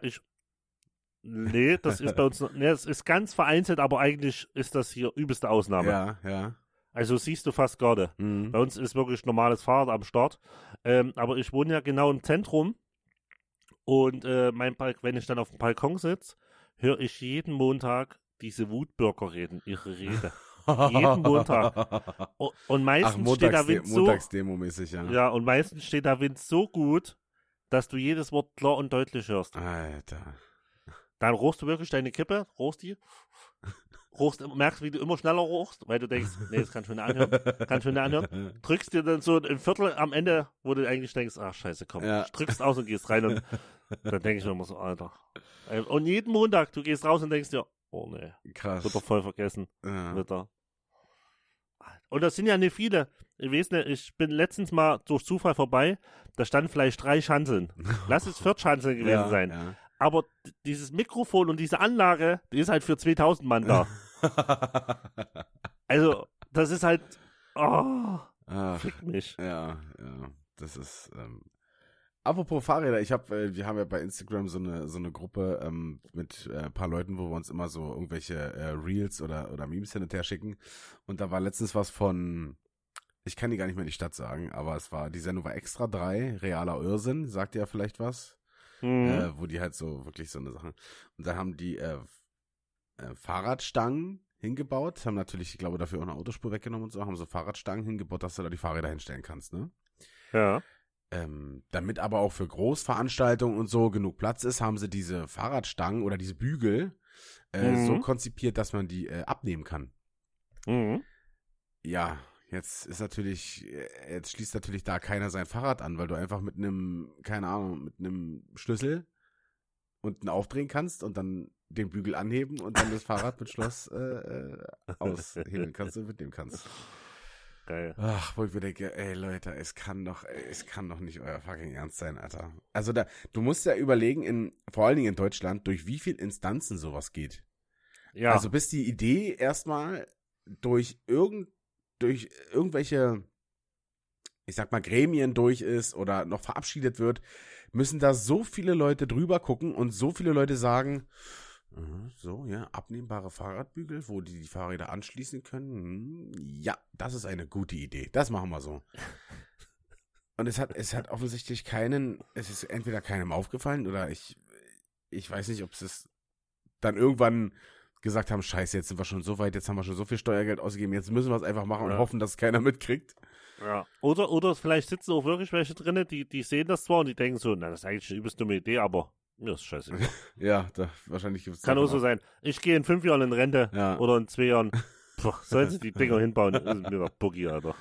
Nee, das ist bei uns, das ist ganz vereinzelt, aber eigentlich ist das hier übelste Ausnahme. Ja. Also siehst du fast gerade. Mhm. Bei uns ist wirklich normales Fahrrad am Start. Aber ich wohne ja genau im Zentrum und wenn ich dann auf dem Balkon sitze, höre ich jeden Montag diese Wutbürger reden, ihre Rede. Jeden Montag. Und meistens steht der Wind so. Montagsdemo-mäßig, ja. Ja, und meistens steht der Wind so gut, dass du jedes Wort klar und deutlich hörst. Alter. Dann rochst du wirklich deine Kippe, merkst, wie du immer schneller rochst, weil du denkst, nee, das kann ich mir nicht anhören. Drückst dir dann so ein Viertel am Ende, wo du eigentlich denkst, ach scheiße, komm, drückst aus und gehst rein und dann denke ich mir immer so, Alter. Und jeden Montag, du gehst raus und denkst dir, oh nee, krass. wird doch voll vergessen. Ja. Wieder. Und das sind ja nicht viele. Ich weiß nicht, ich bin letztens mal durch Zufall vorbei, da standen vielleicht 3 Schanzeln. Lass es 4 Schanzeln gewesen sein. Ja. Aber dieses Mikrofon und diese Anlage, die ist halt für 2000 Mann da. Also, das ist halt, fick mich. Ja, das ist, apropos Fahrräder, wir haben ja bei Instagram so eine Gruppe mit ein paar Leuten, wo wir uns immer so irgendwelche Reels oder Memes hin und her schicken. Und da war letztens was von, ich kann die gar nicht mehr die Stadt sagen, aber die Sendung war Extra 3, realer Irrsinn, sagt ihr ja vielleicht was? Wo die halt so wirklich so eine Sache. Und da haben die Fahrradstangen hingebaut, haben natürlich, ich glaube, dafür auch eine Autospur weggenommen und so, haben so Fahrradstangen hingebaut, dass du da die Fahrräder hinstellen kannst, ne? Ja. Damit aber auch für Großveranstaltungen und so genug Platz ist, haben sie diese Fahrradstangen oder diese Bügel so konzipiert, dass man die abnehmen kann. Mhm. Ja, jetzt schließt natürlich da keiner sein Fahrrad an, weil du einfach mit einem Schlüssel unten aufdrehen kannst und dann den Bügel anheben und dann das Fahrrad mit Schloss aushebeln kannst und mitnehmen kannst. Geil. Ach, wo ich mir denke, ey Leute, es kann doch nicht euer fucking Ernst sein, Alter. Also du musst ja überlegen, vor allen Dingen in Deutschland, durch wie viele Instanzen sowas geht. Ja. Also bis die Idee erstmal durch irgendwelche, ich sag mal, Gremien durch ist oder noch verabschiedet wird, müssen da so viele Leute drüber gucken und so viele Leute sagen, so, ja, abnehmbare Fahrradbügel, wo die Fahrräder anschließen können. Ja, das ist eine gute Idee. Das machen wir so. Und es hat offensichtlich es ist entweder keinem aufgefallen oder ich weiß nicht, ob es dann irgendwann gesagt haben, scheiße, jetzt sind wir schon so weit, jetzt haben wir schon so viel Steuergeld ausgegeben, jetzt müssen wir es einfach machen und hoffen, dass es keiner mitkriegt. Ja. Oder vielleicht sitzen auch wirklich welche drin, die sehen das zwar und die denken so, na, das ist eigentlich eine übelst dumme Idee, aber mir ist scheiße. Ja, wahrscheinlich gibt es kann auch so sein. Ich gehe in 5 Jahren in Rente oder in 2 Jahren. Sollen sie die Dinger hinbauen? Das ist mir doch Boogie, Alter.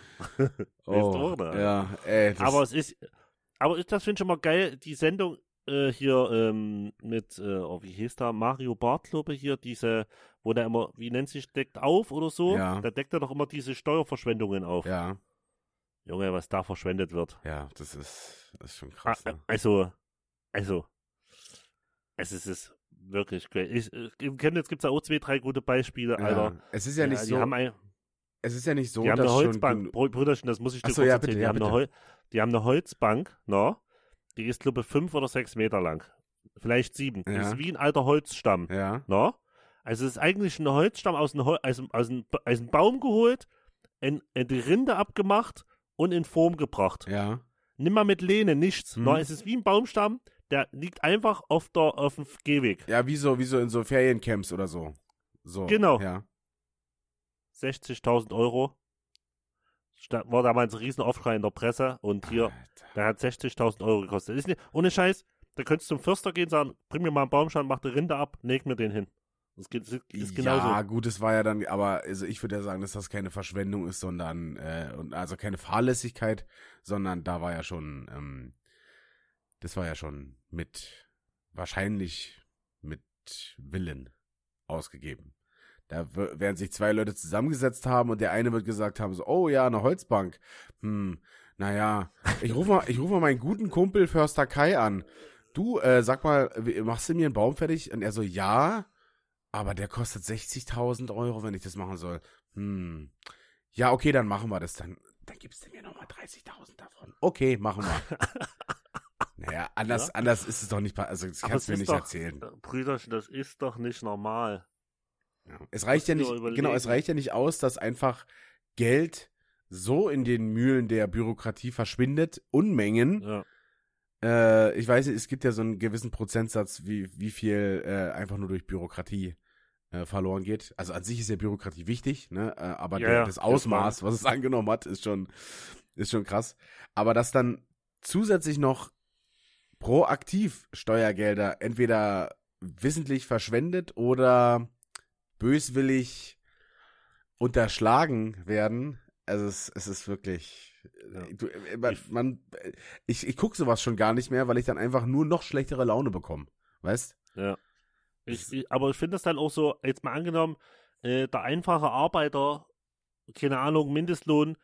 Ja, ey. Aber das finde ich schon mal geil, die Sendung hier mit, wie hieß da, Mario Barth, glaube ich, hier, wo der immer, wie nennt sich, deckt auf oder so? Ja. Da deckt er doch immer diese Steuerverschwendungen auf. Ja. Junge, was da verschwendet wird. Ja, das ist schon krass. Ne? Also, es ist wirklich geil. In Chemnitz gibt es ja auch 2, 3 gute Beispiele, ja. Alter. Es ist ja nicht so. Es ist ja nicht so, die haben eine Holzbank, Brüderchen, das muss ich dir kurz erzählen. Bitte, die haben eine Holzbank, ne? Die ist, glaube ich, 5 oder 6 Meter lang. Vielleicht 7. Ja. Das ist wie ein alter Holzstamm. Ja. Ne? Also es ist eigentlich ein Holzstamm aus einem Baum geholt, in die Rinde abgemacht und in Form gebracht. Ja. nimm mal mit Lehne, nichts. Mhm. No, es ist wie ein Baumstamm, der liegt einfach auf dem Gehweg. Ja, wie so in so Feriencamps oder so. So, Genau. ja. 60.000 Euro. War damals ein Riesenaufschrei in der Presse und hier, Alter. der hat 60.000 Euro gekostet. Ist nicht, ohne Scheiß, da könntest du zum Förster gehen und sagen, bring mir mal einen Baumstamm, mach die Rinde ab, leg mir den hin. Das ist genauso. Ja, gut, es war ja dann, aber also ich würde ja sagen, dass das keine Verschwendung ist, sondern, also keine Fahrlässigkeit, sondern da war ja schon, das war ja schon wahrscheinlich mit Willen ausgegeben. Da werden sich zwei Leute zusammengesetzt haben und der eine wird gesagt haben, so, oh ja, eine Holzbank. Naja, ich ruf mal meinen guten Kumpel Förster Kai an. Du, sag mal, machst du mir einen Baum fertig? Und er so, ja, aber der kostet 60.000 Euro, wenn ich das machen soll. Ja, okay, dann machen wir das. Dann gibst du mir nochmal 30.000 davon. Okay, machen wir. Naja, anders ist es doch nicht, also das kannst du mir nicht erzählen. Brüderchen, das ist doch nicht normal. Ja. Es reicht ja nicht, es reicht ja nicht aus, dass einfach Geld so in den Mühlen der Bürokratie verschwindet, Unmengen. Ja. Ich weiß nicht, es gibt ja so einen gewissen Prozentsatz, wie viel einfach nur durch Bürokratie verloren geht. Also an sich ist ja Bürokratie wichtig, ne? Aber das Ausmaß, was es angenommen hat, ist schon krass. Aber dass dann zusätzlich noch proaktiv Steuergelder entweder wissentlich verschwendet oder böswillig unterschlagen werden, also es ist wirklich, ich gucke sowas schon gar nicht mehr, weil ich dann einfach nur noch schlechtere Laune bekomme, weißt? Ja. Aber ich finde das dann auch so, jetzt mal angenommen, der einfache Arbeiter, keine Ahnung, Mindestlohn,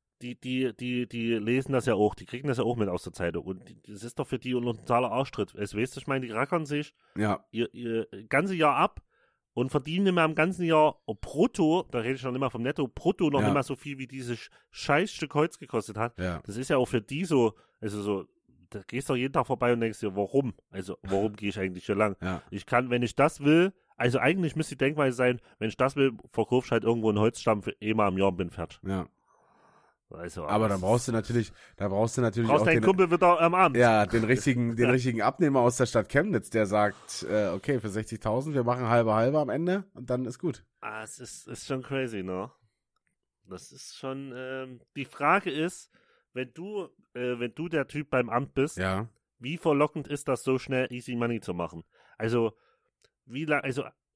die lesen das ja auch, die kriegen das ja auch mit aus der Zeitung. Und das ist doch für die ein totaler Arschtritt. Es weißt du, ich meine, die rackern sich ihr ganze Jahr ab und verdienen immer im ganzen Jahr brutto, da rede ich noch nicht mal vom Netto, brutto noch nicht mal so viel, wie dieses Scheißstück Holz gekostet hat. Ja. Das ist ja auch für die so, also so, da gehst du jeden Tag vorbei und denkst dir, warum? Also, warum gehe ich eigentlich hier lang? Ja. Ich kann, wenn ich das will, also eigentlich müsste die Denkweise sein, wenn ich das will, verkauf ich halt irgendwo einen Holzstamm für einmal im Jahr und bin fertig. Ja. Also, aber dann brauchst du natürlich brauchst auch deinen Kumpel wieder am Abend. Ja, den richtigen Abnehmer aus der Stadt Chemnitz, der sagt, okay, für 60.000, wir machen halbe am Ende und dann ist gut. Es ist schon crazy, ne? Das ist schon, die Frage ist, wenn du der Typ beim Amt bist, wie verlockend ist das, so schnell easy money zu machen? Also, weißt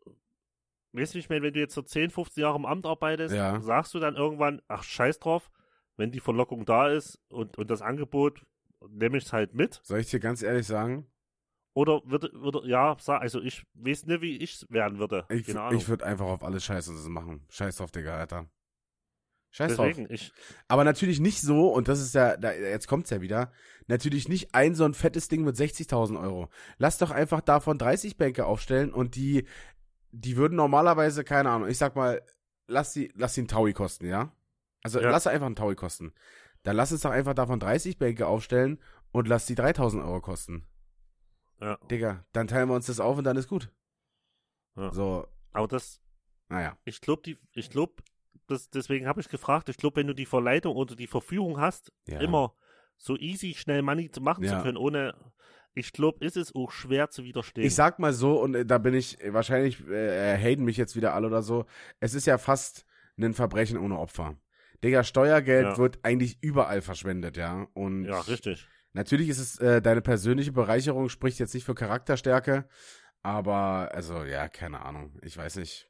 du, ich meine, wenn du jetzt so 10, 15 Jahre im Amt arbeitest, sagst du dann irgendwann, ach, scheiß drauf, wenn die Verlockung da ist und das Angebot, nehme ich es halt mit. Soll ich dir ganz ehrlich sagen? Oder also ich weiß nicht, wie ich es werden würde. Ich würde einfach auf alles Scheiße machen. Scheiß drauf, Digga, Alter. Scheiß drauf. Aber natürlich nicht so, und das ist jetzt kommt's ja wieder, natürlich nicht so ein fettes Ding mit 60.000 Euro. Lass doch einfach davon 30 Bänke aufstellen und die würden normalerweise, keine Ahnung, ich sag mal, lass sie einen Taui kosten, ja? Also lass einfach einen Taui kosten. Dann lass es doch einfach davon 30 Bänke aufstellen und lass die 3.000 Euro kosten. Ja. Digga, dann teilen wir uns das auf und dann ist gut. Ja. So. Aber das, naja. Ich glaube, deswegen habe ich gefragt, ich glaube, wenn du die Verleitung oder die Verführung hast, immer so easy, schnell Money zu machen zu können, ich glaube, ist es auch schwer zu widerstehen. Ich sag mal so, und da bin ich, wahrscheinlich haten mich jetzt wieder alle oder so, es ist ja fast ein Verbrechen ohne Opfer. Digga, Steuergeld wird eigentlich überall verschwendet, ja. Und ja, richtig. Natürlich ist es deine persönliche Bereicherung, spricht jetzt nicht für Charakterstärke, aber, also, ja, keine Ahnung, ich weiß nicht.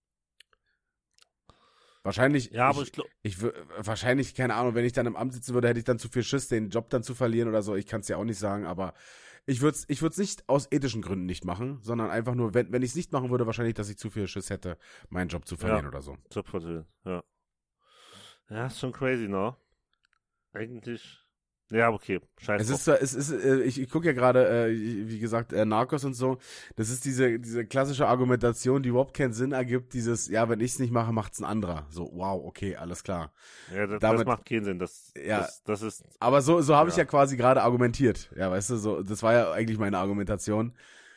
Wahrscheinlich, wahrscheinlich, keine Ahnung, wenn ich dann im Amt sitzen würde, hätte ich dann zu viel Schiss, den Job dann zu verlieren oder so. Ich kann es ja auch nicht sagen, aber ich würde es nicht aus ethischen Gründen nicht machen, sondern einfach nur, wenn ich es nicht machen würde, wahrscheinlich, dass ich zu viel Schiss hätte, meinen Job zu verlieren oder so. Job verlieren, ja. Ja, ist schon crazy, ne? Eigentlich. Ja, okay. Scheiße. Ich gucke ja gerade, wie gesagt, Narcos und so. Das ist diese klassische Argumentation, die überhaupt keinen Sinn ergibt. Dieses, ja, wenn ich es nicht mache, macht's ein anderer. So, wow, okay, alles klar. Ja, das macht keinen Sinn. Das ist. Aber so habe ich ja quasi gerade argumentiert. Ja, weißt du, so, das war ja eigentlich meine Argumentation.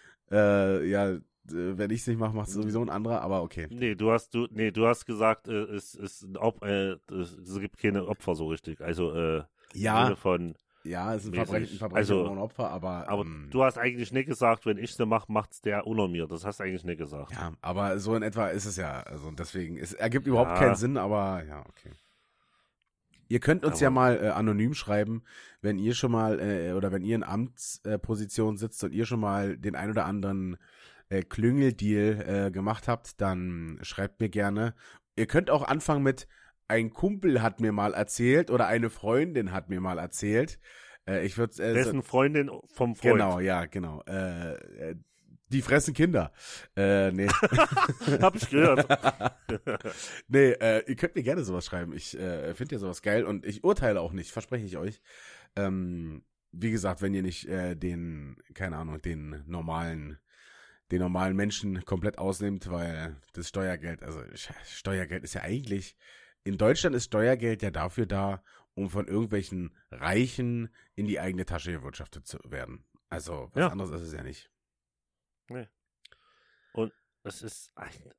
Wenn ich es nicht mache, macht es sowieso ein anderer, aber okay. Nee, du hast gesagt, es gibt keine Opfer so richtig. Also, Ja, es ist ein mäßig. Verbrechen Also, ohne Opfer, aber du hast eigentlich nicht gesagt, wenn ich sie mache, macht's der unter mir. Das hast du eigentlich nicht gesagt. ja, aber so in etwa ist es ja. Also deswegen, es ergibt überhaupt keinen Sinn, aber ja, okay. Ihr könnt uns ja mal anonym schreiben, wenn ihr schon mal oder wenn ihr in Amtsposition sitzt und ihr schon mal den ein oder anderen Klüngeldeal gemacht habt, dann schreibt mir gerne. Ihr könnt auch anfangen mit ein Kumpel hat mir mal erzählt oder eine Freundin hat mir mal erzählt. Ich würde Dessen Freundin vom Freund. Genau, ja, genau. Die fressen Kinder. Nee. Hab ich gehört. Nee, ihr könnt mir gerne sowas schreiben. Ich finde ja sowas geil und ich urteile auch nicht, verspreche ich euch. Wie gesagt, wenn ihr nicht den normalen Menschen komplett ausnimmt, weil das Steuergeld, also Steuergeld ist ja eigentlich, in Deutschland ist Steuergeld ja dafür da, um von irgendwelchen Reichen in die eigene Tasche gewirtschaftet zu werden. Also, was anderes ist es ja nicht. Nee. Und es ist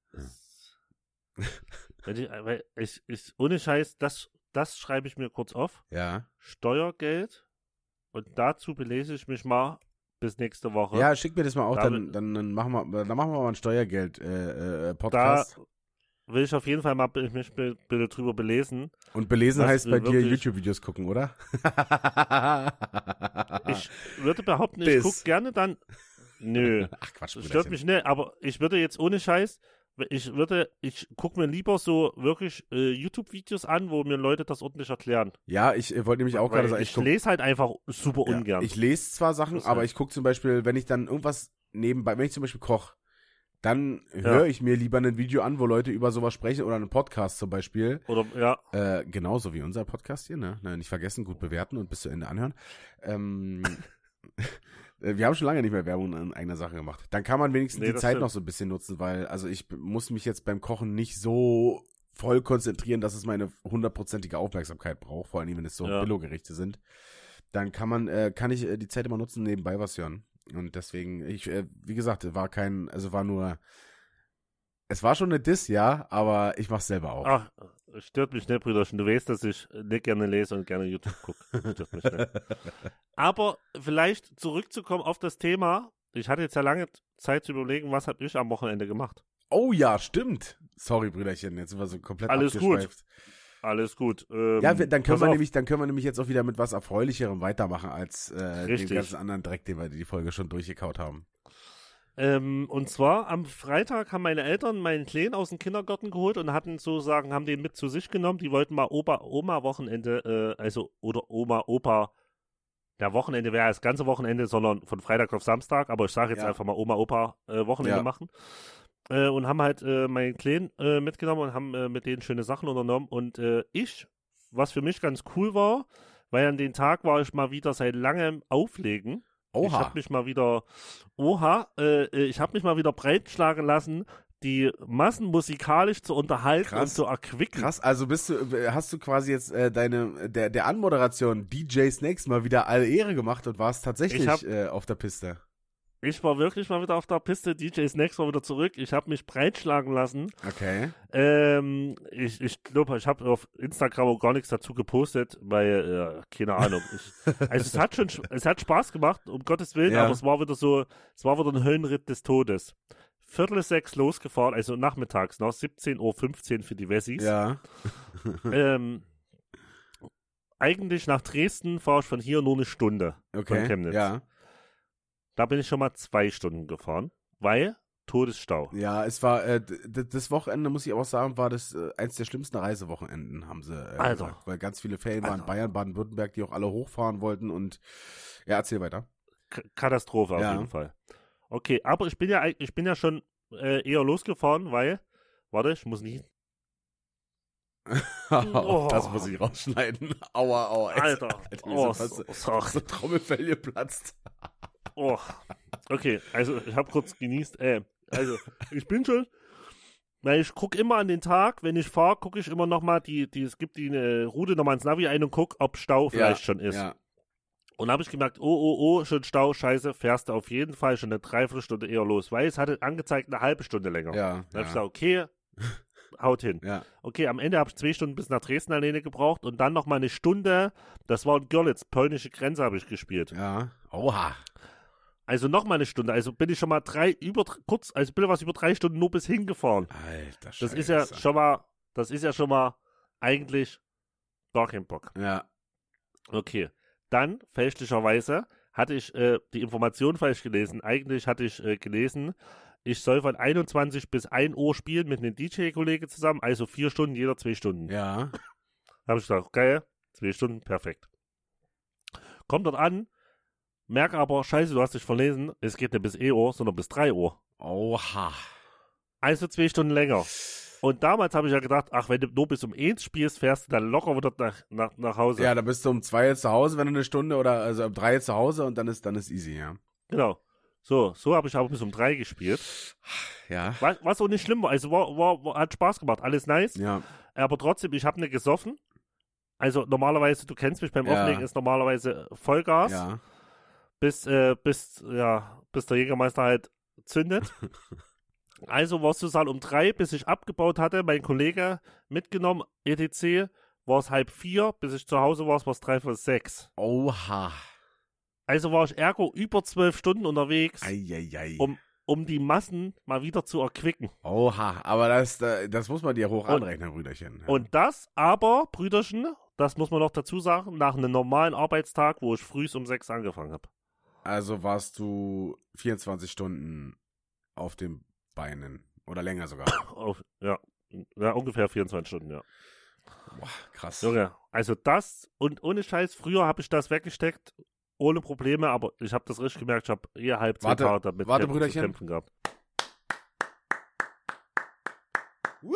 ohne Scheiß, das schreibe ich mir kurz auf. Ja. Steuergeld und dazu belese ich mich mal bis nächste Woche. Ja, schick mir das mal auch, dann machen wir mal einen Steuergeld-Podcast. Da will ich auf jeden Fall mal mich bitte drüber belesen. Und belesen heißt bei dir YouTube-Videos gucken, oder? Ich würde behaupten, ich gucke gerne dann. Nö. Ach Quatsch, das stört mich nicht, aber ich würde jetzt ohne Scheiß, ich gucke mir lieber so wirklich YouTube-Videos an, wo mir Leute das ordentlich erklären. Ja, ich wollte nämlich auch gerade sagen, ich lese halt einfach super ungern. Ich lese zwar Sachen, aber ich gucke zum Beispiel, wenn ich dann irgendwas nebenbei, wenn ich zum Beispiel koche, dann höre ich mir lieber ein Video an, wo Leute über sowas sprechen oder einen Podcast zum Beispiel. Oder, ja. Genauso wie unser Podcast hier, ne? Nicht vergessen, gut bewerten und bis zu Ende anhören. Wir haben schon lange nicht mehr Werbung in eigener Sache gemacht. Dann kann man wenigstens die Zeit noch so ein bisschen nutzen, weil, also ich muss mich jetzt beim Kochen nicht so voll konzentrieren, dass es meine 100%ige Aufmerksamkeit braucht, vor allem wenn es so Billo-Gerichte sind. Dann kann ich die Zeit immer nutzen, nebenbei was hören. Und deswegen, wie gesagt, es war schon eine Diss, ja, aber ich mach's selber auch. Ach, stört mich nicht, Brüderchen. Du weißt, dass ich nicht gerne lese und gerne YouTube gucke. Stört mich nicht. Aber vielleicht zurückzukommen auf das Thema. Ich hatte jetzt ja lange Zeit zu überlegen, was habe ich am Wochenende gemacht. Oh ja, stimmt. Sorry, Brüderchen, jetzt sind wir so komplett abgeschweift. Alles gut. Ja, dann können wir nämlich jetzt auch wieder mit was Erfreulicherem weitermachen als den ganzen anderen Dreck, den wir die Folge schon durchgekaut haben. Und zwar am Freitag haben meine Eltern meinen Kleinen aus dem Kindergarten geholt und haben den mit zu sich genommen. Die wollten mal Oma-Wochenende, oder Oma-Opa. Der Wochenende wäre das ganze Wochenende, sondern von Freitag auf Samstag, aber ich sage jetzt einfach mal Oma-Opa-Wochenende machen. Und haben halt meinen Kleinen mitgenommen und haben mit denen schöne Sachen unternommen. Und was für mich ganz cool war, weil an dem Tag war ich mal wieder seit langem auflegen. Ich habe mich mal wieder breitschlagen lassen, die Massen musikalisch zu unterhalten und zu erquicken. Krass, also hast du quasi jetzt der Anmoderation DJ Snakes mal wieder alle Ehre gemacht und warst tatsächlich auf der Piste. Ich war wirklich mal wieder auf der Piste, DJ Snacks war wieder zurück, ich habe mich breitschlagen lassen. Okay. Ich glaube, ich habe auf Instagram auch gar nichts dazu gepostet, weil, keine Ahnung. Es hat Spaß gemacht, um Gottes Willen, aber es war wieder ein Höllenritt des Todes. 5:45 losgefahren, also nachmittags, noch 17:15 Uhr für die Wessis. Ja. Eigentlich nach Dresden fahre ich von hier nur eine Stunde von Chemnitz. Ja. Da bin ich schon mal 2 Stunden gefahren, weil Todesstau. Ja, es war, das Wochenende, muss ich auch sagen, war das eins der schlimmsten Reisewochenenden, haben sie gesagt. Weil ganz viele Ferien waren in Bayern, Baden-Württemberg, die auch alle hochfahren wollten und, ja, erzähl weiter. Katastrophe auf jeden Fall. Okay, aber ich bin ja schon eher losgefahren, weil, warte, ich muss nicht. Das muss ich rausschneiden. Aua. Alter. So Trommelfell geplatzt. Oh, okay, also ich habe kurz genießt, also ich bin schon, weil ich gucke immer an den Tag, wenn ich fahre, gucke ich immer nochmal es gibt die Route nochmal ins Navi ein und gucke, ob Stau vielleicht schon ist. Ja. Und habe ich gemerkt, schon Stau, scheiße, fährst du auf jeden Fall schon eine Dreiviertelstunde eher los, weil es hatte angezeigt eine halbe Stunde länger. Ja. Dann habe ich gesagt, okay, haut hin. Ja. Okay, am Ende habe ich 2 Stunden bis nach Dresden alleine gebraucht und dann noch mal eine Stunde, das war in Görlitz, polnische Grenze habe ich gespielt. Ja. Oha. Also noch mal eine Stunde, also bin ich schon mal bin was über 3 Stunden nur bis hingefahren. Alter Scheiße. Das ist ja schon mal eigentlich gar kein Bock. Ja. Okay, dann fälschlicherweise hatte ich die Information falsch gelesen. Eigentlich hatte ich gelesen, ich soll von 21 bis 1 Uhr spielen mit einem DJ-Kollege zusammen, also 4 Stunden, jeder 2 Stunden. Ja. Habe ich gesagt, geil, 2 Stunden, perfekt. Kommt dort an, merke aber, scheiße, du hast dich verlesen, es geht nicht bis 1 Uhr, sondern bis 3 Uhr. Oha. Also 2 Stunden länger. Und damals habe ich ja gedacht, ach, wenn du nur bis um 1 spielst, fährst du dann locker wieder nach Hause. Ja, dann bist du um 2 zu Hause, wenn du eine Stunde oder also um 3 zu Hause und dann ist easy, ja. Genau. So habe ich aber bis um 3 gespielt. Ja. Was auch nicht schlimm war. Also hat Spaß gemacht, alles nice. Ja. Aber trotzdem, ich habe nicht gesoffen. Also normalerweise, du kennst mich, beim Auflegen ist normalerweise Vollgas. Ja. Bis der Jägermeister halt zündet. Also war es sozusagen um 3, bis ich abgebaut hatte, mein Kollege mitgenommen, etc., war es 3:30, bis ich zu Hause war es 5:45. Oha. Also war ich ergo über 12 Stunden unterwegs, Eieiei. um die Massen mal wieder zu erquicken. Oha, aber das muss man dir hoch anrechnen, Brüderchen. Ja. Und das aber, Brüderchen, das muss man noch dazu sagen, nach einem normalen Arbeitstag, wo ich frühs um 6 angefangen habe. Also warst du 24 Stunden auf den Beinen oder länger sogar. Ja, ungefähr 24 Stunden, ja. Boah, krass. Junge, also das und ohne Scheiß, früher habe ich das weggesteckt, ohne Probleme, aber ich habe das richtig gemerkt, ich habe eher halb 10 Tage damit Brüderchen. zu kämpfen gehabt. Woo!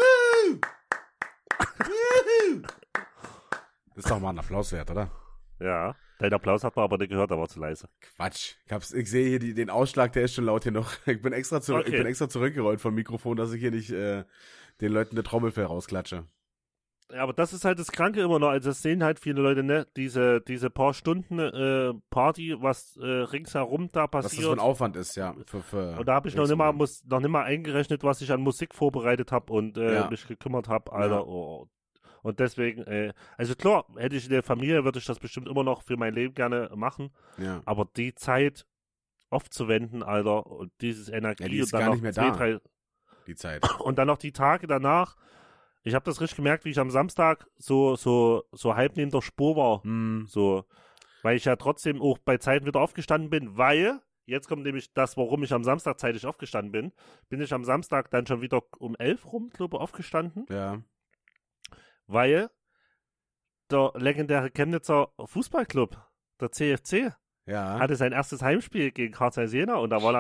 Das ist doch mal ein Applaus wert, oder? Ja, dein Applaus hat man aber nicht gehört, der war zu leise. Quatsch. Ich sehe hier den Ausschlag, der ist schon laut hier noch. Ich bin extra zurückgerollt vom Mikrofon, dass ich hier nicht den Leuten eine Trommelfell rausklatsche. Ja, aber das ist halt das Kranke immer noch. Also das sehen halt viele Leute, ne? Diese paar Stunden Party, was ringsherum da passiert. Was das für ein Aufwand ist, ja. Und da habe ich noch nicht mal eingerechnet, was ich an Musik vorbereitet habe und mich gekümmert habe, Alter. Ja. Oh. Und deswegen, also klar, hätte ich eine Familie, würde ich das bestimmt immer noch für mein Leben gerne machen. Ja. Aber die Zeit aufzuwenden, Alter, und dieses Energie die ist und dann gar noch nicht mehr 2, da. 3 Die Zeit. und dann noch die Tage danach. Ich habe das richtig gemerkt, wie ich am Samstag so halb neben der Spur war. So, weil ich ja trotzdem auch bei Zeiten wieder aufgestanden bin, weil, jetzt kommt nämlich das, warum ich am Samstag zeitig aufgestanden bin ich am Samstag dann schon wieder um 11 rum, glaube ich, aufgestanden. Ja. Weil der legendäre Chemnitzer Fußballclub, der CFC, hatte sein erstes Heimspiel gegen Karl Zeiss Jena und da war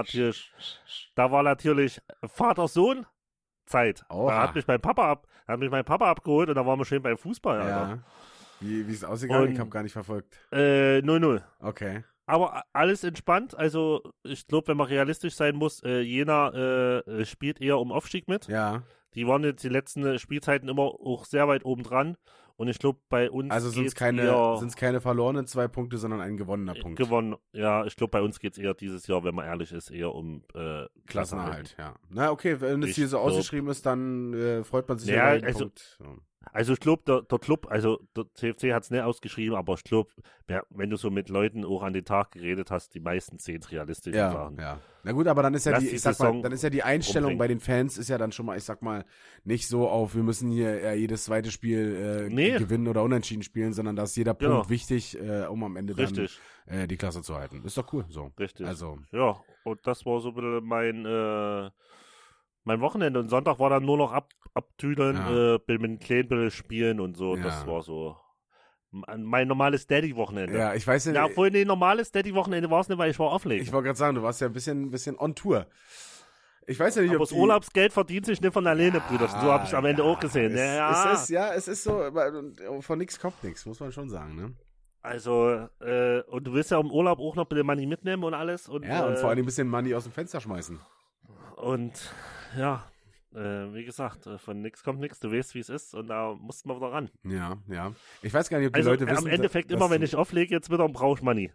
natürlich Vater-Sohn-Zeit. Da hat mich mein Papa abgeholt und da waren wir schön beim Fußball. Ja. Alter. Wie ist es ausgegangen? Ich habe gar nicht verfolgt. 0-0. Okay. Aber alles entspannt. Also ich glaube, wenn man realistisch sein muss, Jena spielt eher um Aufstieg mit. Ja. Die waren jetzt die letzten Spielzeiten immer auch sehr weit oben dran. Und ich glaube, bei uns also sind es keine verlorenen 2 Punkte, sondern ein gewonnener Punkt. Gewonnen, ja. Ich glaube, bei uns geht es eher dieses Jahr, wenn man ehrlich ist, eher um Klassenerhalt, ja. Na, okay, wenn es hier so ausgeschrieben ist, dann freut man sich über einen Punkt. So. Also ich glaube, der Club, also der CFC hat es nicht ausgeschrieben, aber ich glaube, wenn du so mit Leuten auch an den Tag geredet hast, die meisten sehen es realistisch Sachen. Ja. Na gut, aber dann ist ja die Einstellung bei den Fans ist ja dann schon mal, ich sag mal, nicht so auf, wir müssen hier jedes zweite Spiel gewinnen oder unentschieden spielen, sondern da ist jeder Punkt wichtig, um am Ende dann die Klasse zu halten. Ist doch cool, so. Richtig. Also. Ja, und das war so ein bisschen mein Wochenende und Sonntag war dann nur noch abtüdeln, mit den Kleinen spielen und so. Ja. Das war so mein normales Daddy-Wochenende. Ja, ich weiß nicht. Ja, obwohl, nee, normales Daddy-Wochenende war es nicht, weil ich war auflegen. Ich wollte gerade sagen, du warst ja ein bisschen on Tour. Ich weiß ja nicht, aber das Urlaubsgeld verdient sich nicht von alleine, Brüder. So habe ich am Ende auch gesehen. Es ist so, von nichts kommt nichts, muss man schon sagen, ne? Also, und du willst ja im Urlaub auch noch ein bisschen Money mitnehmen und alles. Und, und vor allem ein bisschen Money aus dem Fenster schmeißen. Und ja, wie gesagt, von nix kommt nix, du weißt, wie es ist und da mussten wir wieder ran. Ja. Ich weiß gar nicht, ob die Leute wissen. Am Endeffekt immer, wenn ich auflege, jetzt wieder brauche ich Money.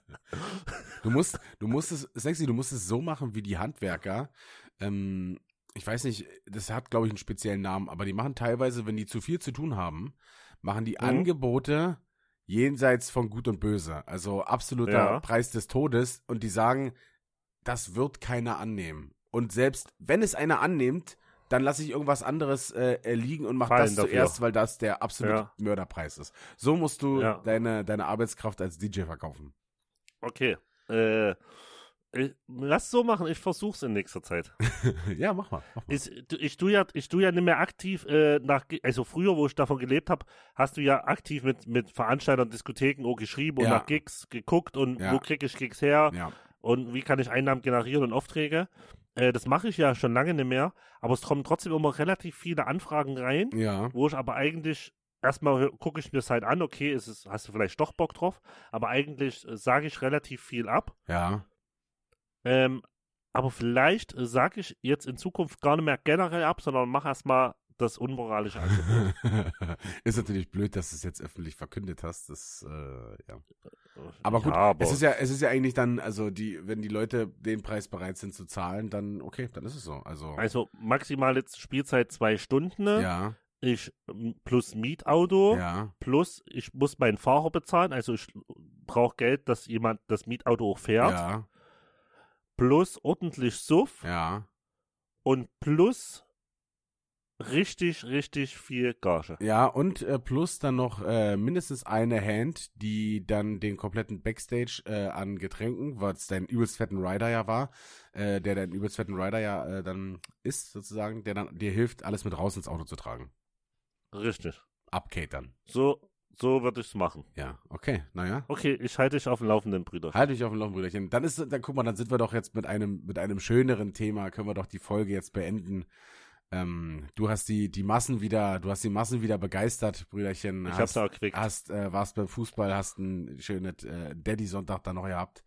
Du musst es so machen wie die Handwerker, ich weiß nicht, das hat, glaube ich, einen speziellen Namen, aber die machen teilweise, wenn die zu viel zu tun haben, machen die Angebote jenseits von Gut und Böse. Also absoluter Preis des Todes. Und die sagen, das wird keiner annehmen. Und selbst wenn es einer annimmt, dann lasse ich irgendwas anderes liegen und mache das zuerst, weil das der absolute Mörderpreis ist. So musst du deine Arbeitskraft als DJ verkaufen. Okay. Lass es so machen, ich versuch's in nächster Zeit. Ja, mach mal. Ich tu ja nicht mehr aktiv also früher, wo ich davon gelebt habe, hast du ja aktiv mit Veranstaltern, Diskotheken geschrieben und nach Gigs geguckt und wo kriege ich Gigs her und wie kann ich Einnahmen generieren und Aufträge. Das mache ich ja schon lange nicht mehr, aber es kommen trotzdem immer relativ viele Anfragen rein, wo ich aber eigentlich erstmal gucke ich mir es halt an, okay, hast du vielleicht doch Bock drauf, aber eigentlich sage ich relativ viel ab. Ja. Aber vielleicht sage ich jetzt in Zukunft gar nicht mehr generell ab, sondern mache erstmal das unmoralische Angebot. Ist natürlich blöd, dass du es jetzt öffentlich verkündet hast. Das, Aber gut, es ist ja eigentlich dann, also wenn die Leute den Preis bereit sind zu zahlen, dann okay, dann ist es so. Also maximal jetzt Spielzeit 2 Stunden. Ja. Ich plus Mietauto, plus ich muss meinen Fahrer bezahlen, also ich brauche Geld, dass jemand das Mietauto auch fährt. Ja. Plus ordentlich Suff. Ja. Und plus richtig, richtig viel Gage. Ja, und plus dann noch mindestens eine Hand, die dann den kompletten Backstage an Getränken, was dein übelst fetten Rider ja war, der dein übelst fetten Rider ja dann ist, sozusagen, der dann dir hilft, alles mit raus ins Auto zu tragen. Richtig. Abcatern. So würde ich es machen. Ja, okay, naja. Okay, ich halte dich auf dem Laufenden, Brüderchen. Halte dich auf dem Laufenden, Brüderchen. Dann guck mal, dann sind wir doch jetzt mit einem schöneren Thema, können wir doch die Folge jetzt beenden. Du hast die Massen wieder begeistert, Brüderchen. Ich hab's auch gekriegt. Warst beim Fußball, hast einen schönen Daddy-Sonntag da noch gehabt.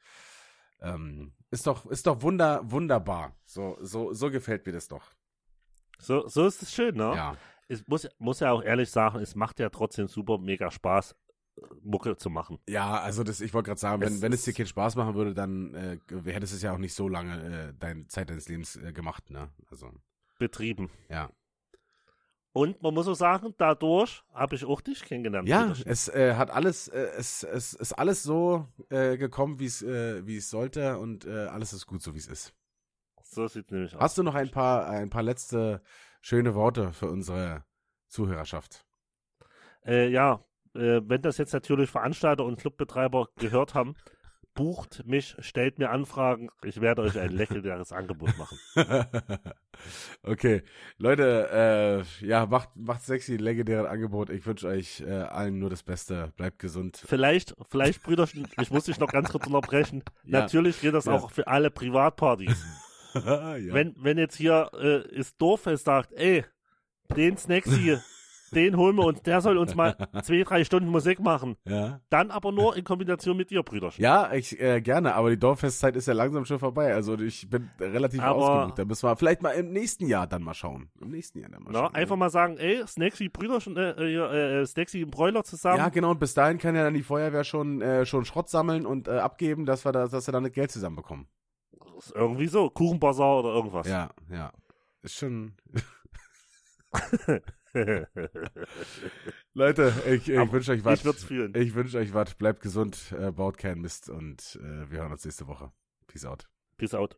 Ist doch wunderbar. So gefällt mir das doch. So ist es schön, ne? Ja. Ich muss ja auch ehrlich sagen, es macht ja trotzdem super mega Spaß, Mucke zu machen. Ja, also ich wollte gerade sagen, wenn es dir keinen Spaß machen würde, dann hättest du es ja auch nicht so lange Zeit deines Lebens gemacht, ne? Also betrieben. Ja. Und man muss auch sagen, dadurch habe ich auch dich kennengelernt. Ja, es hat alles, es ist alles so gekommen, wie es sollte und alles ist gut, so wie es ist. So sieht es nämlich aus. Hast du noch ein paar letzte schöne Worte für unsere Zuhörerschaft? Wenn das jetzt natürlich Veranstalter und Clubbetreiber gehört haben, bucht mich, stellt mir Anfragen, ich werde euch ein legendäres Angebot machen. Okay, Leute, macht sexy ein legendäres Angebot. Ich wünsche euch allen nur das Beste. Bleibt gesund. Vielleicht, Brüderchen, ich muss dich noch ganz kurz unterbrechen. Ja. Natürlich gilt das auch für alle Privatpartys. Ja. Wenn jetzt hier das Dorffest sagt, ey, den Snacksy, den holen wir uns, der soll uns mal 2-3 Stunden Musik machen. Ja. Dann aber nur in Kombination mit dir, Brüderchen. Ja, ich gerne, aber die Dorffestzeit ist ja langsam schon vorbei. Also ich bin relativ ausgebucht. Da müssen wir vielleicht mal im nächsten Jahr dann mal schauen. Einfach mal sagen, ey, Snacksy Brüderchen, Snacksy im Broiler zusammen. Ja, genau, und bis dahin kann ja dann die Feuerwehr schon Schrott sammeln und abgeben, dass wir dann das Geld zusammenbekommen. Irgendwie so, Kuchenbazar oder irgendwas. Ja. Ist schon... Leute, ich wünsche euch was. Ich würde es fühlen. Ich wünsche euch was. Bleibt gesund, baut keinen Mist und wir hören uns nächste Woche. Peace out. Peace out.